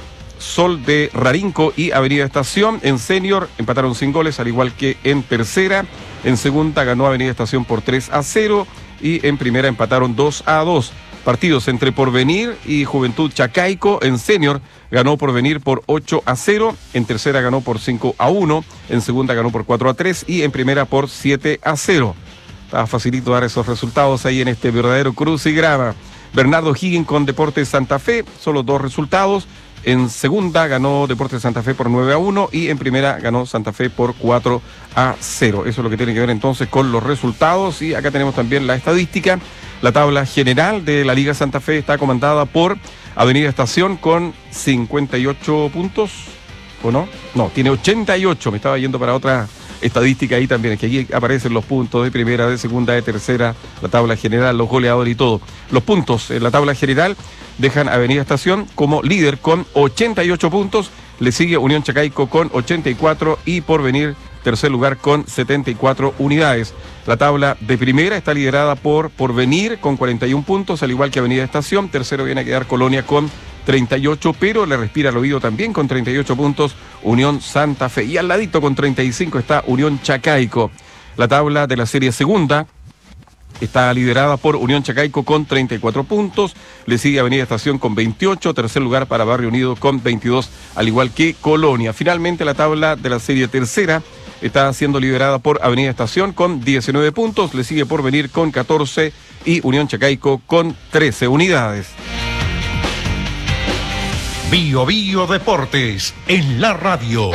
Sol de Rarinco y Avenida Estación. En senior empataron sin goles, al igual que en tercera. En segunda ganó Avenida Estación por tres a cero, y en primera empataron dos a dos. Partidos entre Porvenir y Juventud Chacaico. En senior ganó Porvenir por ocho a cero, en tercera ganó por cinco a uno, en segunda ganó por cuatro a tres y en primera por siete a cero. Estaba facilito dar esos resultados ahí en este verdadero crucigrama. Bernardo Higgins con Deportes Santa Fe, solo dos resultados. En segunda ganó Deportes Santa Fe por nueve a uno y en primera ganó Santa Fe por cuatro a cero. Eso es lo que tiene que ver entonces con los resultados, y acá tenemos también la estadística. La tabla general de la Liga Santa Fe está comandada por Avenida Estación con cincuenta y ocho puntos, ¿o no? No, tiene ochenta y ocho, me estaba yendo para otra estadística ahí también, es que aquí aparecen los puntos de primera, de segunda, de tercera, la tabla general, los goleadores y todo. Los puntos en la tabla general dejan Avenida Estación como líder con ochenta y ocho puntos, le sigue Unión Chacaico con ochenta y cuatro y Porvenir tercer lugar con setenta y cuatro unidades. La tabla de primera está liderada por Porvenir con cuarenta y un puntos, al igual que Avenida Estación. Tercero viene a quedar Colonia con treinta y ocho, pero le respira al oído también con treinta y ocho puntos Unión Santa Fe. Y al ladito con treinta y cinco está Unión Chacaico. La tabla de la serie segunda está liderada por Unión Chacaico con treinta y cuatro puntos, le sigue Avenida Estación con veintiocho, tercer lugar para Barrio Unido con veintidós, al igual que Colonia. Finalmente la tabla de la serie tercera está siendo liderada por Avenida Estación con diecinueve puntos, le sigue Porvenir con catorce y Unión Chacaico con trece unidades. Bio Bio Deportes en la radio.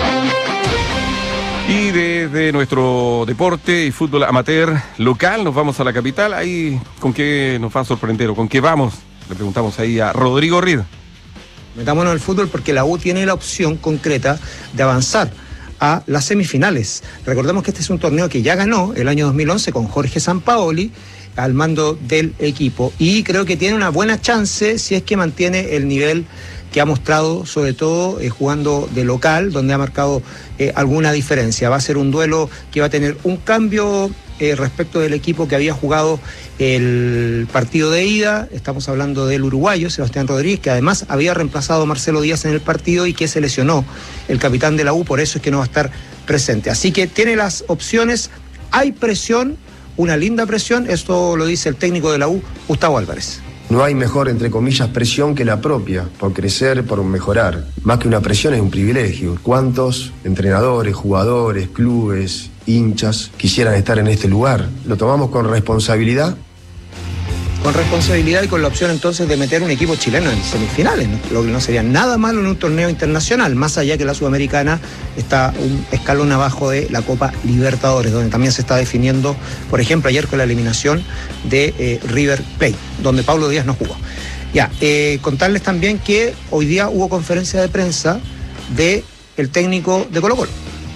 Y desde nuestro deporte y fútbol amateur local nos vamos a la capital. Ahí, ¿con qué nos va a sorprender o con qué vamos? Le preguntamos ahí a Rodrigo Rid. Metámonos al fútbol porque la U tiene la opción concreta de avanzar a las semifinales. Recordemos que este es un torneo que ya ganó el año dos mil once con Jorge Sampaoli al mando del equipo, y creo que tiene una buena chance si es que mantiene el nivel que ha mostrado, sobre todo eh, jugando de local, donde ha marcado eh, alguna diferencia. Va a ser un duelo que va a tener un cambio eh, respecto del equipo que había jugado el partido de ida. Estamos hablando del uruguayo Sebastián Rodríguez, que además había reemplazado a Marcelo Díaz en el partido y que se lesionó el capitán de la U, por eso es que no va a estar presente. Así que tiene las opciones, hay presión, una linda presión, esto lo dice el técnico de la U, Gustavo Álvarez. No hay mejor, entre comillas, presión que la propia, por crecer, por mejorar. Más que una presión es un privilegio. ¿Cuántos entrenadores, jugadores, clubes, hinchas quisieran estar en este lugar? Lo tomamos con responsabilidad. Con responsabilidad y con la opción entonces de meter un equipo chileno en semifinales, ¿no? Lo que no sería nada malo en un torneo internacional, más allá que la Sudamericana está un escalón abajo de la Copa Libertadores, donde también se está definiendo, por ejemplo, ayer con la eliminación de eh, River Plate, donde Pablo Díaz no jugó. Ya, eh, contarles también que hoy día hubo conferencia de prensa de el técnico de Colo-Colo,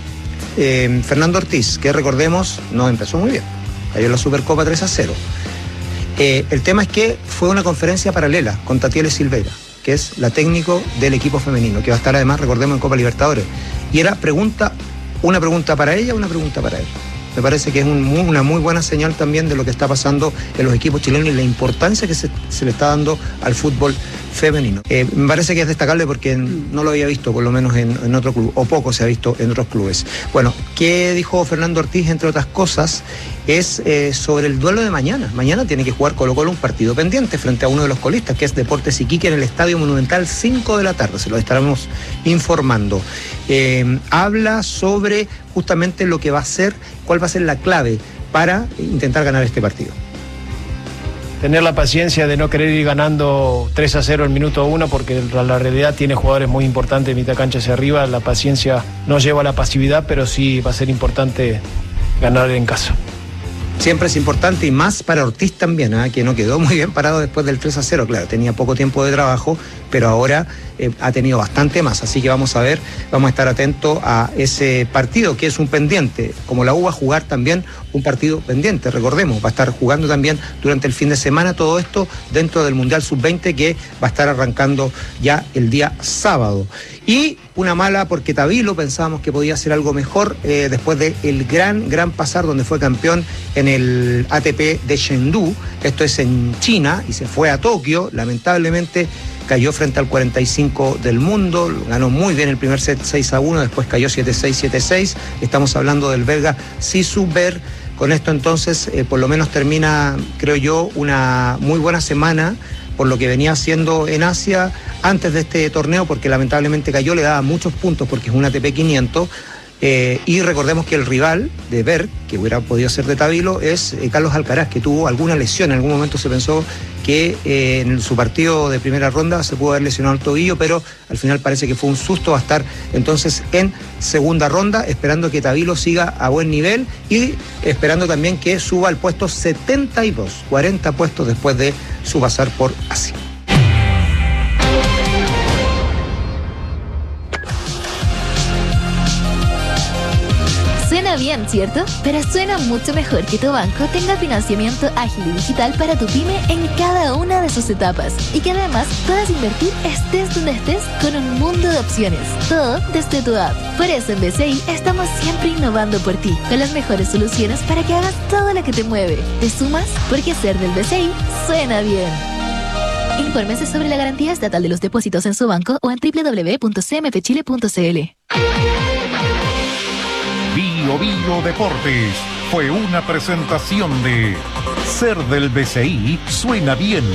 eh, Fernando Ortiz, que recordemos no empezó muy bien, cayó en la Supercopa tres a cero. Eh, el tema es que fue una conferencia paralela con Tatiele Silveira, que es la técnico del equipo femenino, que va a estar además, recordemos, en Copa Libertadores. Y era pregunta, una pregunta para ella, una pregunta para él. Me parece que es un, una muy buena señal también de lo que está pasando en los equipos chilenos y la importancia que se, se le está dando al fútbol femenino. Eh, me parece que es destacable porque no lo había visto, por lo menos en, en otro club, o poco se ha visto en otros clubes. Bueno, ¿qué dijo Fernando Ortiz, entre otras cosas? Es eh, sobre el duelo de mañana. Mañana tiene que jugar Colo-Colo un partido pendiente frente a uno de los colistas, que es Deportes Iquique, en el Estadio Monumental, cinco de la tarde. Se lo estaremos informando. Eh, habla sobre justamente lo que va a ser, cuál va a ser la clave para intentar ganar este partido. Tener la paciencia de no querer ir ganando tres a cero el minuto uno, porque la realidad tiene jugadores muy importantes de mitad cancha hacia arriba. La paciencia no lleva a la pasividad, pero sí va a ser importante ganar en casa. Siempre es importante, y más para Ortiz también, ¿eh? Que no quedó muy bien parado después del tres a cero. Claro, tenía poco tiempo de trabajo, pero ahora eh, ha tenido bastante más. Así que vamos a ver, vamos a estar atentos a ese partido, que es un pendiente. Como la U va a jugar también un partido pendiente, recordemos, va a estar jugando también durante el fin de semana todo esto dentro del Mundial sub veinte, que va a estar arrancando ya el día sábado. Y una mala porque Tabilo pensábamos que podía hacer algo mejor eh, después del gran, gran pasar donde fue campeón en el A T P de Chengdu. Esto es en China, y se fue a Tokio. Lamentablemente cayó frente al cuarenta y cinco del mundo, ganó muy bien el primer set seis a uno, después cayó siete seis, siete seis. Estamos hablando del belga Sisu Ber. Con esto entonces eh, por lo menos termina, creo yo, una muy buena semana por lo que venía haciendo en Asia antes de este torneo, porque lamentablemente cayó, le daba muchos puntos porque es un A T P quinientos. Eh, y recordemos que el rival de Berg, que hubiera podido ser de Tabilo, es eh, Carlos Alcaraz, que tuvo alguna lesión. En algún momento se pensó que eh, en su partido de primera ronda se pudo haber lesionado el tobillo, pero al final parece que fue un susto. Va a estar entonces en segunda ronda, esperando que Tabilo siga a buen nivel y esperando también que suba al puesto setenta y dos, cuarenta puestos después de su pasar por Asia. Suena bien, ¿cierto? Pero suena mucho mejor que tu banco tenga financiamiento ágil y digital para tu pyme en cada una de sus etapas, y que además puedas invertir estés donde estés con un mundo de opciones, todo desde tu app. Por eso en B C I estamos siempre innovando por ti, con las mejores soluciones para que hagas todo lo que te mueve. ¿Te sumas? Porque ser del B C I suena bien. Infórmese sobre la garantía estatal de los depósitos en su banco o en doble u doble u doble u punto c m f chile punto c l. Bio Bio Deportes fue una presentación de Ser del B C I suena bien.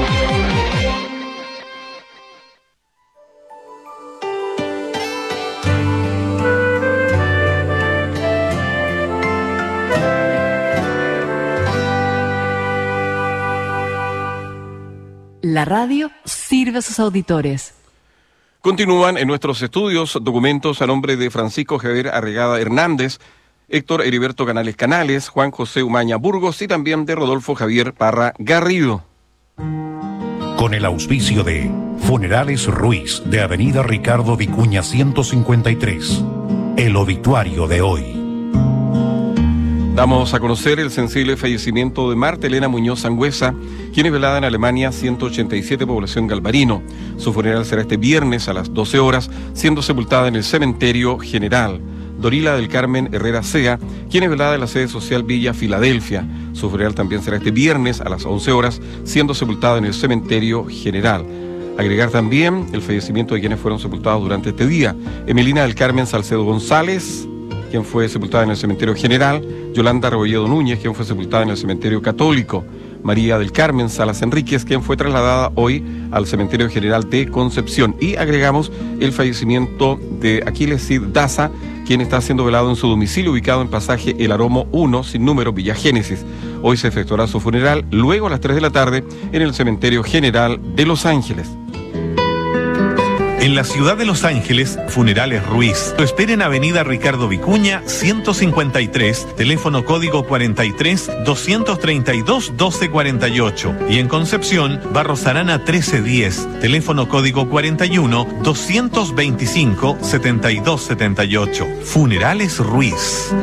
La radio sirve a sus auditores. Continúan en nuestros estudios documentos a nombre de Francisco Javier Arregada Hernández, Héctor Heriberto Canales Canales, Juan José Umaña Burgos y también de Rodolfo Javier Parra Garrido. Con el auspicio de Funerales Ruiz, de Avenida Ricardo Vicuña ciento cincuenta y tres. El obituario de hoy. Damos a conocer el sensible fallecimiento de Marta Elena Muñoz Sangüesa, quien es velada en Alemania ciento ochenta y siete, población Galvarino. Su funeral será este viernes a las doce horas, siendo sepultada en el Cementerio General. Dorila del Carmen Herrera Sea, quien es velada en la sede social Villa Filadelfia. Su funeral también será este viernes a las once horas, siendo sepultada en el Cementerio General. Agregar también el fallecimiento de quienes fueron sepultados durante este día. Emelina del Carmen Salcedo González, quien fue sepultada en el Cementerio General, Yolanda Rebolledo Núñez, quien fue sepultada en el Cementerio Católico, María del Carmen Salas Enríquez, quien fue trasladada hoy al Cementerio General de Concepción. Y agregamos el fallecimiento de Aquiles Cid Daza, quien está siendo velado en su domicilio ubicado en pasaje El Aromo uno, sin número, Villa Génesis. Hoy se efectuará su funeral, luego a las tres de la tarde, en el Cementerio General de Los Ángeles. En la ciudad de Los Ángeles, Funerales Ruiz. Lo espera en Avenida Ricardo Vicuña, ciento cincuenta y tres, teléfono código cuarenta y tres, doscientos treinta y dos, doce cuarenta y ocho. Y en Concepción, Barros Arana trece diez, teléfono código cuarenta y uno, doscientos veinticinco, setenta y dos setenta y ocho. Funerales Ruiz.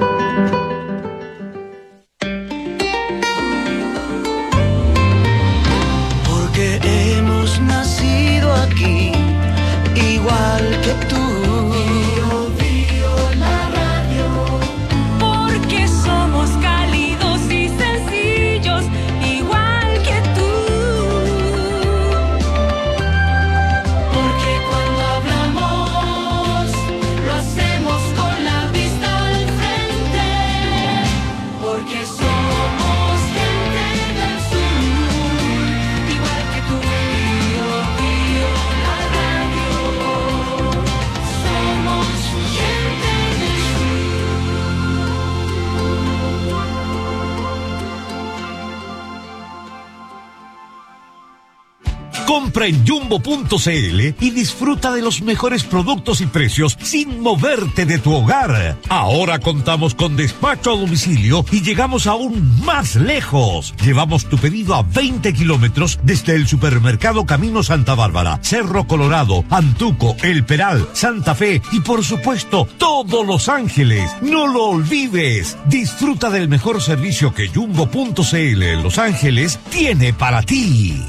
Porque hemos nacido aquí, igual que tú. Bio, Bio, la radio. Porque somos cálidos y sencillos, igual que tú. Porque cuando hablamos, lo hacemos con la vista al frente. Porque somos gente del sur, igual que tú. Bio, Bio, la radio. Somos gente del Compra en jumbo punto cl y disfruta de los mejores productos y precios sin moverte de tu hogar. Ahora contamos con despacho a domicilio y llegamos aún más lejos. Llevamos tu pedido a veinte kilómetros desde el supermercado Camino Santa Bárbara, Cerro Colorado, Antuco, El Peral, Santa Fe y por supuesto todo Los Ángeles. No lo olvides. Disfruta del mejor servicio que jumbo punto cl en Los Ángeles tiene para ti.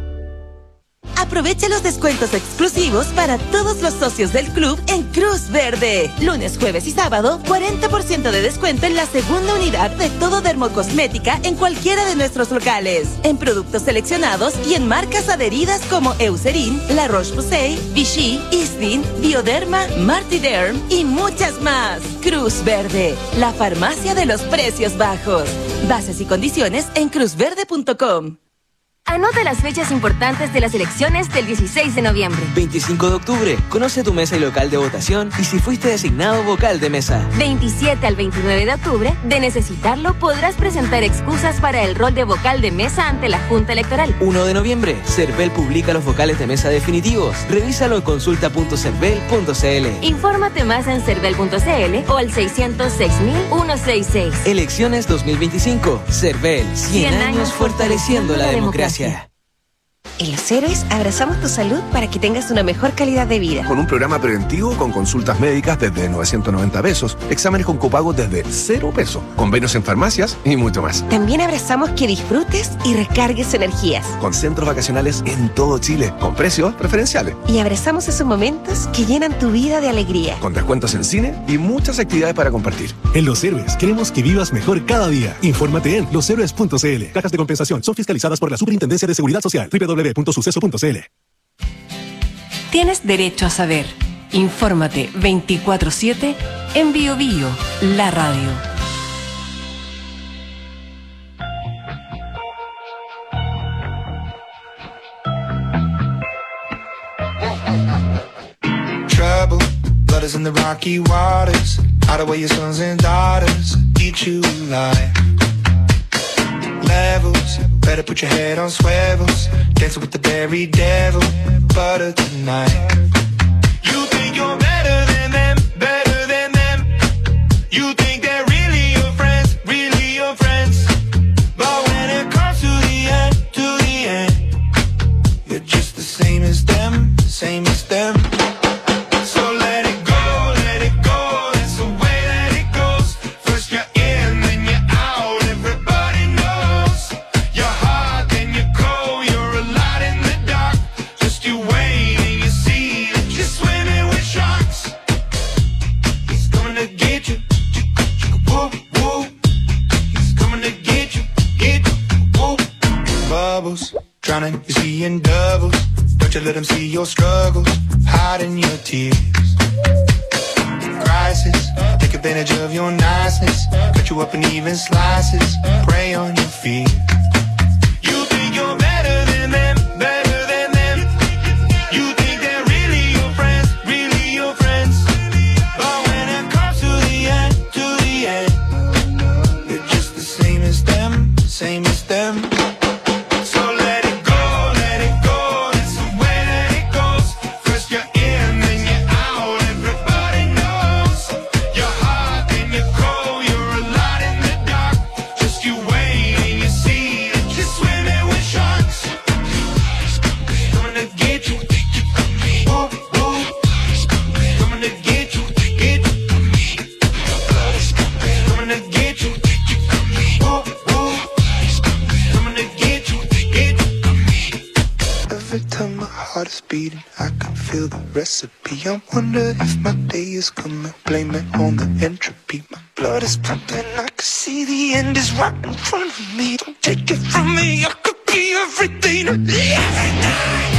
Aprovecha los descuentos exclusivos para todos los socios del club en Cruz Verde. Lunes, jueves y sábado, cuarenta por ciento de descuento en la segunda unidad de todo dermocosmética en cualquiera de nuestros locales. En productos seleccionados y en marcas adheridas como Eucerin, La Roche-Posay, Vichy, Isdin, Bioderma, Martiderm y muchas más. Cruz Verde, la farmacia de los precios bajos. Bases y condiciones en cruz verde punto com. Anota las fechas importantes de las elecciones del dieciséis de noviembre. veinticinco de octubre, conoce tu mesa y local de votación y si fuiste designado vocal de mesa. veintisiete al veintinueve de octubre, de necesitarlo, podrás presentar excusas para el rol de vocal de mesa ante la Junta Electoral. uno de noviembre, Cervel publica los vocales de mesa definitivos. Revísalo en consulta punto cervel punto cl. Infórmate más en cervel punto cl o al seiscientos seis mil ciento sesenta y seis. Elecciones dos mil veinticinco. Cervel, cien años fortaleciendo la democracia. En Los Héroes abrazamos tu salud para que tengas una mejor calidad de vida. Con un programa preventivo con consultas médicas desde novecientos noventa pesos, exámenes con copago desde cero pesos, convenios en farmacias y mucho más. También abrazamos que disfrutes y recargues energías. Con centros vacacionales en todo Chile, con precios preferenciales. Y abrazamos esos momentos que llenan tu vida de alegría. Con descuentos en cine y muchas actividades para compartir. En Los Héroes queremos que vivas mejor cada día. Infórmate en los héroes punto cl. Cajas de compensación son fiscalizadas por la Superintendencia de Seguridad Social. doble u doble u doble u punto suceso punto cl. Tienes derecho a saber. Infórmate veinticuatro siete en Bio Bio, la radio. Trouble, blood is in the rocky waters. Hide away your sons and daughters. Eat you alive. Levels, better put your head on swivels. Dancing with the very devil, butter tonight. You think you're better than them, better than them. You think they're really your friends, really your friends. But when it comes to the end, to the end, you're just the same as them, same as them. So let it go, let it go, that's the way that it goes. First you're in, then you're out, everybody knows. You're hot, then you're cold, you're a light in the dark. Just you wait and you see that you're swimming with sharks. He's coming to get you, whoop, whoop. He's coming to get you, get you, whoop. Bubbles, drowning, you're seeing doubles. Don't you let them see your struggles, hiding your tears. Crisis, take advantage of your niceness. Cut you up in even slices, prey on your fear. You think you're better than them, better than them. You think they're really your friends, really your friends. But when it comes to the end, to the end, you're just the same as them, same as them. So let it go, let it go, that's the way that it goes. First you're in, heart's beating, I can feel the recipe. I wonder if my day is coming, blame it on the entropy. My blood is pumping, I can see the end is right in front of me. Don't take it from me, I could be everything to me every day.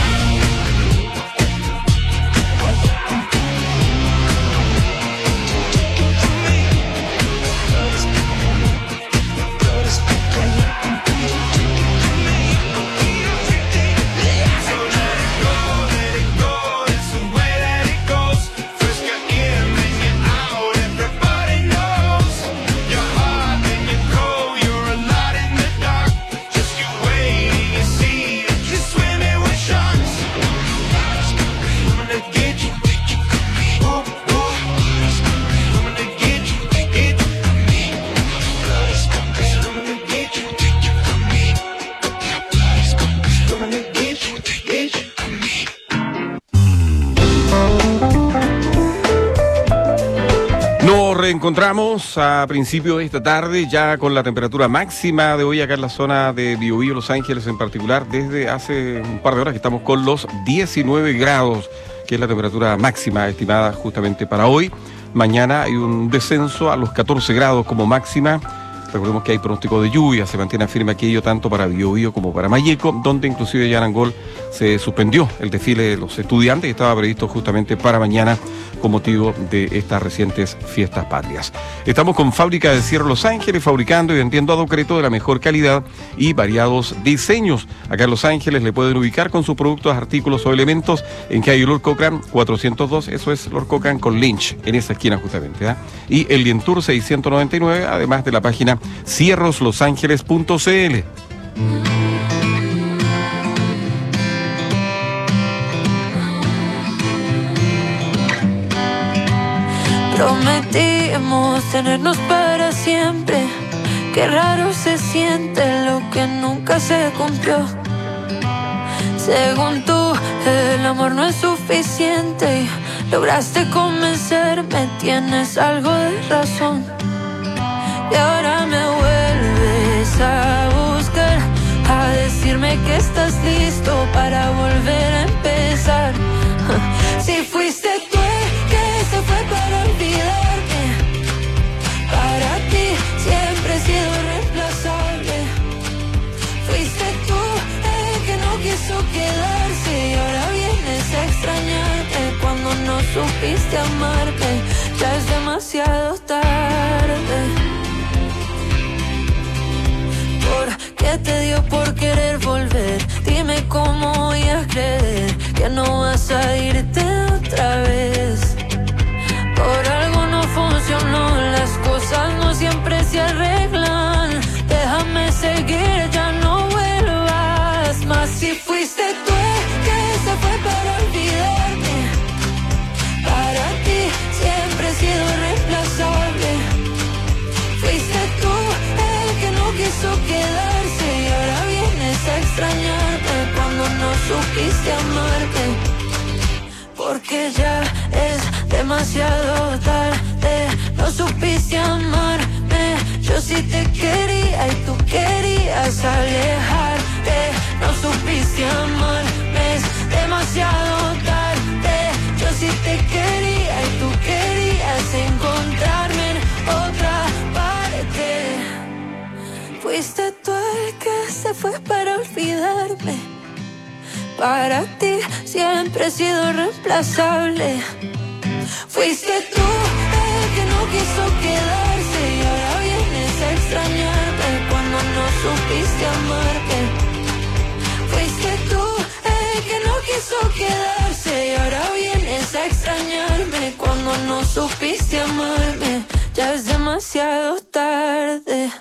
Encontramos a principios de esta tarde ya con la temperatura máxima de hoy acá en la zona de Biobío, Los Ángeles en particular, desde hace un par de horas que estamos con los diecinueve grados, que es la temperatura máxima estimada justamente para hoy. Mañana hay un descenso a los catorce grados como máxima. Recordemos que hay pronóstico de lluvia, se mantiene firme aquello tanto para Biobío como para Malleco, donde inclusive ya en Angol se suspendió el desfile de los estudiantes que estaba previsto justamente para mañana con motivo de estas recientes fiestas patrias. Estamos con Fábrica de Cierre Los Ángeles, fabricando y vendiendo adoqueto de la mejor calidad y variados diseños. Acá en Los Ángeles le pueden ubicar con sus productos, artículos o elementos en calle Lord Cochrane cuatrocientos dos, eso es Lord Cochrane con Lynch, en esa esquina justamente, ¿eh? Y el Lientour seiscientos noventa y nueve, además de la página cierros los ángeles punto c l. Prometimos tenernos para siempre. Qué raro se siente lo que nunca se cumplió. Según tú, el amor no es suficiente y lograste convencerme, tienes algo de razón. Y ahora me vuelves a buscar, a decirme que estás listo para volver a empezar. Si fuiste tú el que se fue para olvidarme, para ti siempre he sido reemplazable. Fuiste tú el que no quiso quedarse y ahora vienes a extrañarme cuando no supiste amarme. Ya es demasiado tarde. ¿Qué te dio por querer volver? Dime cómo voy a creer que no vas a irte otra vez. Por algo no funcionó, las cosas no siempre se arreglan. Déjame seguir, ya no vuelvas más. Si fuiste tú el que se fue para olvidarme, para ti siempre he sido reemplazable. Fuiste tú el que no quiso quedarse y ahora vienes a extrañarme cuando no supiste amarme. Porque ya es demasiado tarde, no supiste amarme. Yo sí te quería y tú querías alejarte. No supiste amarme, es demasiado tarde. Yo sí te quería y tú querías encontrarme en otra parte. Fuiste tú el que se fue para olvidarme. Para ti siempre he sido reemplazable. Fuiste tú el que no quiso quedarse y ahora vienes a extrañarme cuando no supiste amarme. Fuiste tú el que no quiso quedarse y ahora vienes a extrañarme cuando no supiste amarme. Ya es demasiado tarde.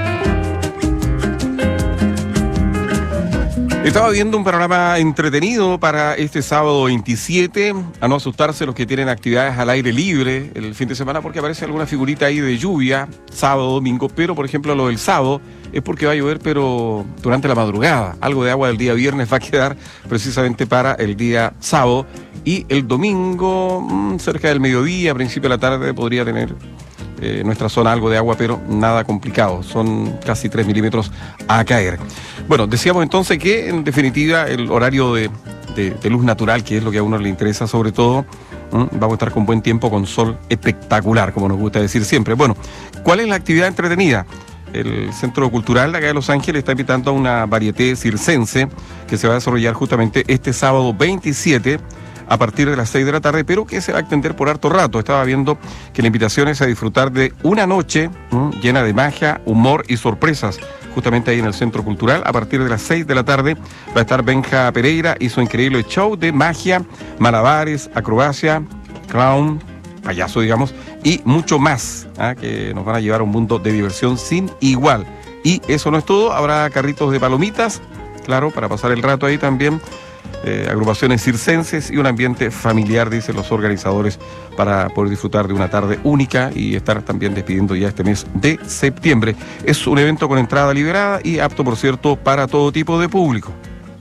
Estaba viendo un panorama entretenido para este sábado veintisiete, a no asustarse los que tienen actividades al aire libre el fin de semana porque aparece alguna figurita ahí de lluvia, sábado, domingo, pero por ejemplo lo del sábado es porque va a llover pero durante la madrugada, algo de agua del día viernes va a quedar precisamente para el día sábado y el domingo mmm, cerca del mediodía, a principio de la tarde podría tener eh, nuestra zona algo de agua, pero nada complicado, son casi tres milímetros a caer. Bueno, decíamos entonces que en definitiva el horario de, de, de luz natural, que es lo que a uno le interesa sobre todo. ¿Mm? Vamos a estar con buen tiempo, con sol espectacular, como nos gusta decir siempre. Bueno, ¿cuál es la actividad entretenida? El Centro Cultural de acá de Los Ángeles está invitando a una varieté circense que se va a desarrollar justamente este sábado veintisiete a partir de las seis de la tarde, pero que se va a extender por harto rato. Estaba viendo que la invitación es a disfrutar de una noche ¿m? llena de magia, humor y sorpresas, justamente ahí en el Centro Cultural. A partir de las seis de la tarde va a estar Benja Pereira y su increíble show de magia, malabares, acrobacia, clown, payaso, digamos, y mucho más, ¿ah? que nos van a llevar a un mundo de diversión sin igual. Y eso no es todo, habrá carritos de palomitas, claro, para pasar el rato ahí también. Eh, agrupaciones circenses y un ambiente familiar, dicen los organizadores, para poder disfrutar de una tarde única y estar también despidiendo ya este mes de septiembre. Es un evento con entrada liberada y apto, por cierto, para todo tipo de público.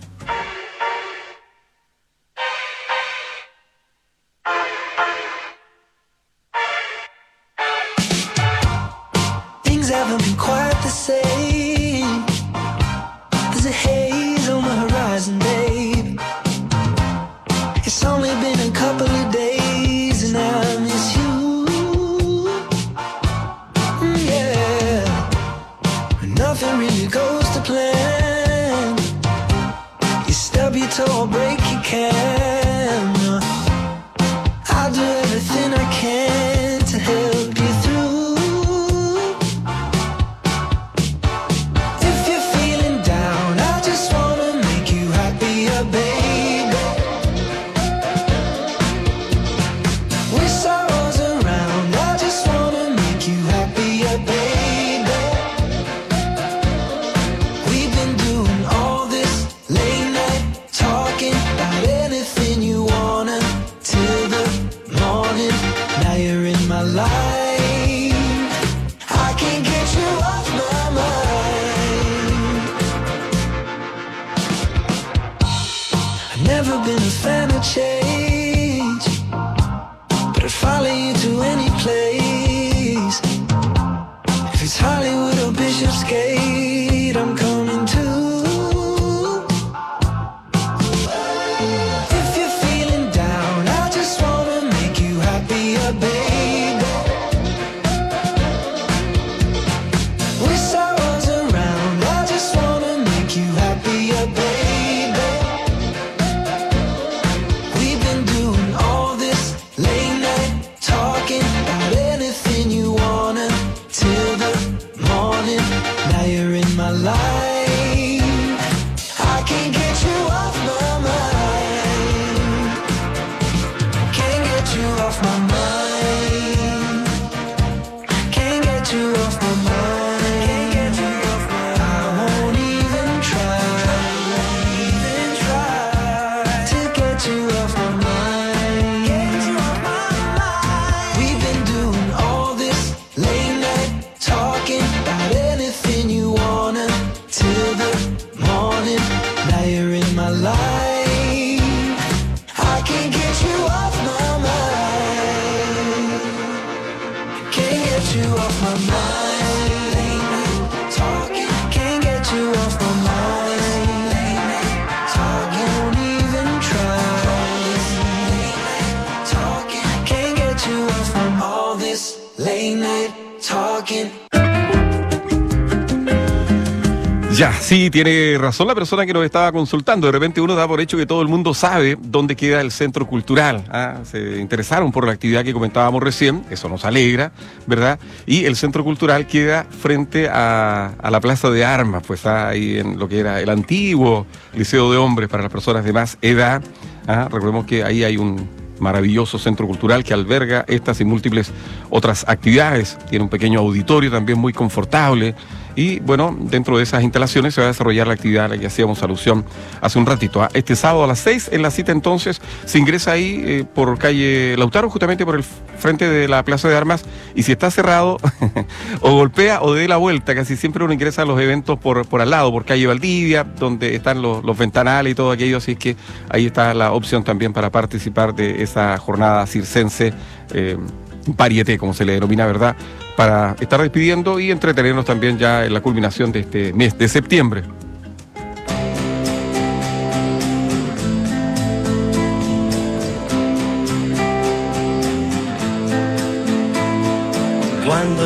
Things haven't been quite the same. There's a haze on the horizon, babe. It's only been a couple of days and I miss you. Mm, yeah. But nothing really goes to plan. You stub your toe or break your can. I'll do everything I can to help you through. If you're feeling down, I just wanna make you happier, baby. With sorrows around, I just wanna make you happier, baby. We've been doing all this late night talking about anything you wanna till the morning. Now you're in my life. I can't get you off my mind. I've never been a fan of change, but I'd follow you to any place. If it's Hollywood or Bishopsgate, I'm coming too. If you're feeling down, I just wanna make you happier, baby. With sorrows around, I just wanna make you happier, baby. We've been doing all this late night talking about anything you wanna till the morning. Now you're in my life. I can't get you off my mind. Can't get you off my mind. Can't get you off my mind. Can't get you off my mind. I won't even try. Even try to get you off my mind. Get you off my mind. We've been doing all this late night talking about anything you wanna till the morning. Now you're in my life. I can't get you off my mind. Can't get you off my mind. Late night talking. Can't get you off my mind. Late night talking. Won't even try. Late night talking. Can't get you off from all this late night talking. Ya, sí, tiene razón la persona que nos estaba consultando. De repente uno da por hecho que todo el mundo sabe dónde queda el Centro Cultural. ¿Ah? Se interesaron por la actividad que comentábamos recién, eso nos alegra, ¿verdad? Y el Centro Cultural queda frente a, a la Plaza de Armas, pues está ahí en lo que era el antiguo Liceo de Hombres para las personas de más edad. ¿Ah? Recordemos que ahí hay un maravilloso centro cultural que alberga estas y múltiples otras actividades. Tiene un pequeño auditorio también muy confortable. Y bueno, dentro de esas instalaciones se va a desarrollar la actividad a la que hacíamos alusión hace un ratito. ¿Ah? Este sábado a las seis en la cita, entonces, se ingresa ahí eh, por calle Lautaro, justamente por el frente de la Plaza de Armas. Y si está cerrado, o golpea o dé la vuelta. Casi siempre uno ingresa a los eventos por, por al lado, por calle Valdivia, donde están los, los ventanales y todo aquello. Así que ahí está la opción también para participar de esa jornada circense, eh, varieté, como se le denomina, ¿verdad?, para estar despidiendo y entretenernos también ya en la culminación de este mes de septiembre.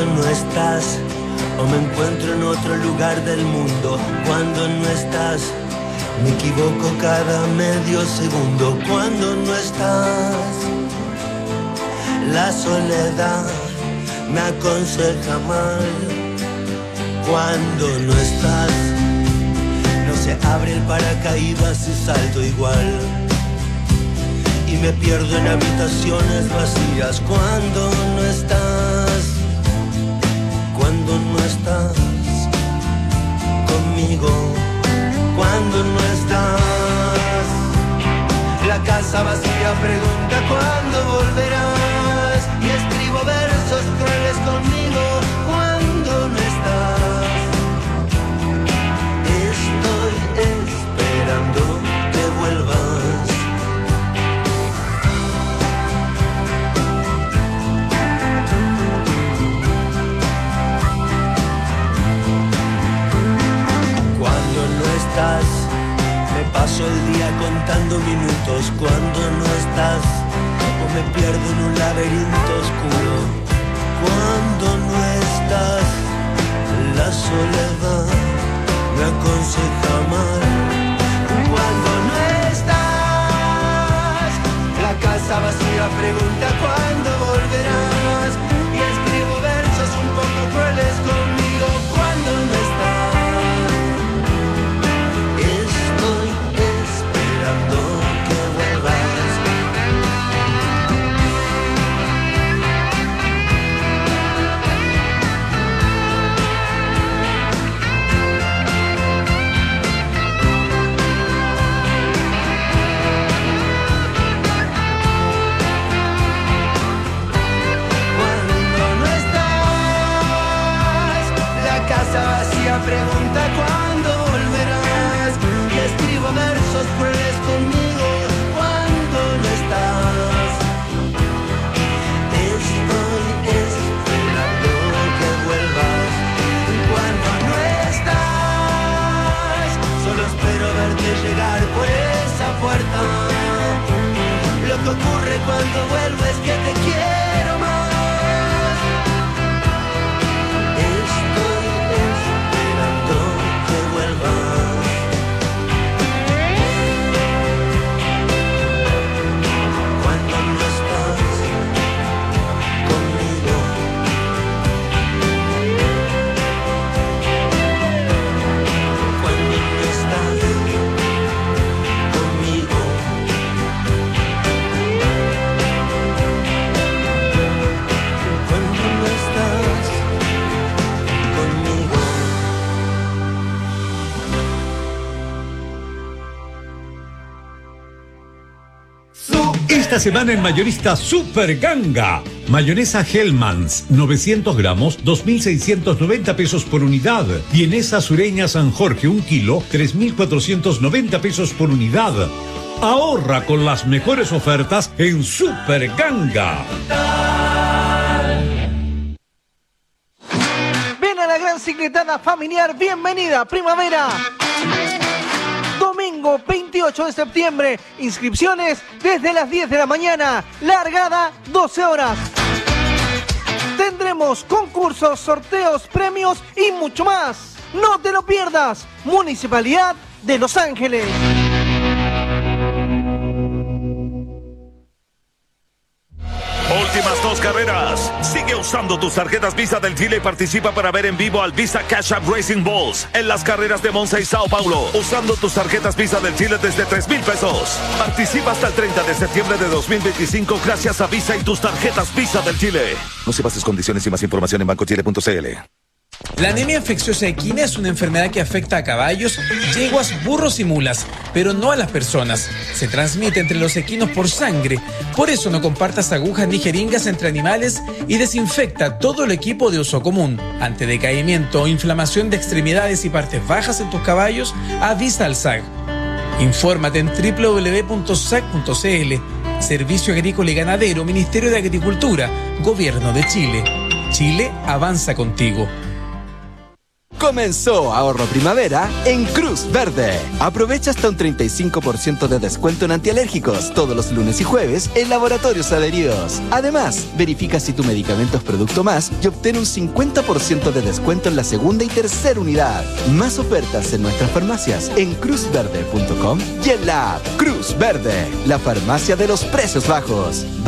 Cuando no estás, o me encuentro en otro lugar del mundo. Cuando no estás, me equivoco cada medio segundo. Cuando no estás, la soledad me aconseja mal. Cuando no estás, no se abre el paracaídas y salto igual. Y me pierdo en habitaciones vacías. Cuando no estás, cuando no estás conmigo. Cuando no estás, la casa vacía pregunta cuándo volverás. Y escribo versos crueles conmigo. Cuando no estás, estoy esperando que vuelvas. Cuando no estás, me paso el día contando minutos. Cuando no estás, o me pierdo en un laberinto oscuro. Cuando no estás, la soledad me aconseja mal. Cuando no estás, la casa vacía pregunta cuándo volverás. Y escribo versos un poco crueles conmigo. Cuando no estás, estoy esperando que vuelvas. Pregunta cuándo volverás. Y escribo versos crueles conmigo. Cuando no estás, estoy esperando que vuelvas. Cuando no estás, solo espero verte llegar por esa puerta. Lo que ocurre cuando vuelvo es que te quiero más. Esta semana en Mayorista Super Ganga. Mayonesa Hellmann's, novecientos gramos, dos mil seiscientos noventa pesos por unidad. Vienesa Sureña San Jorge, un kilo, tres mil cuatrocientos noventa pesos por unidad. Ahorra con las mejores ofertas en Super Ganga. Ven a la gran cicletada familiar, bienvenida primavera. Domingo veintiocho de septiembre, inscripciones desde las diez de la mañana, largada doce horas. Tendremos concursos, sorteos, premios y mucho más. No te lo pierdas, Municipalidad de Los Ángeles. Últimas dos carreras. Sigue usando tus tarjetas Visa del Chile y participa para ver en vivo al Visa Cash App Racing Bulls en las carreras de Monza y Sao Paulo. Usando tus tarjetas Visa del Chile desde tres mil pesos. Participa hasta el treinta de septiembre de dos mil veinticinco gracias a Visa y tus tarjetas Visa del Chile. No sepas sus condiciones y más información en banco chile punto c l. La anemia infecciosa equina es una enfermedad que afecta a caballos, yeguas, burros y mulas, pero no a las personas. Se transmite entre los equinos por sangre. Por eso no compartas agujas ni jeringas entre animales y desinfecta todo el equipo de uso común. Ante decaimiento o inflamación de extremidades y partes bajas en tus caballos, avisa al S A C. Infórmate en doble u doble u doble u punto s a c punto c l. Servicio Agrícola y Ganadero, Ministerio de Agricultura, Gobierno de Chile. Chile avanza contigo. Comenzó Ahorro Primavera en Cruz Verde. Aprovecha hasta un treinta y cinco por ciento de descuento en antialérgicos todos los lunes y jueves en Laboratorios Adheridos. Además, verifica si tu medicamento es Producto Más y obtén un cincuenta por ciento de descuento en la segunda y tercera unidad. Más ofertas en nuestras farmacias en cruz verde punto com y en la app Cruz Verde, la farmacia de los precios bajos.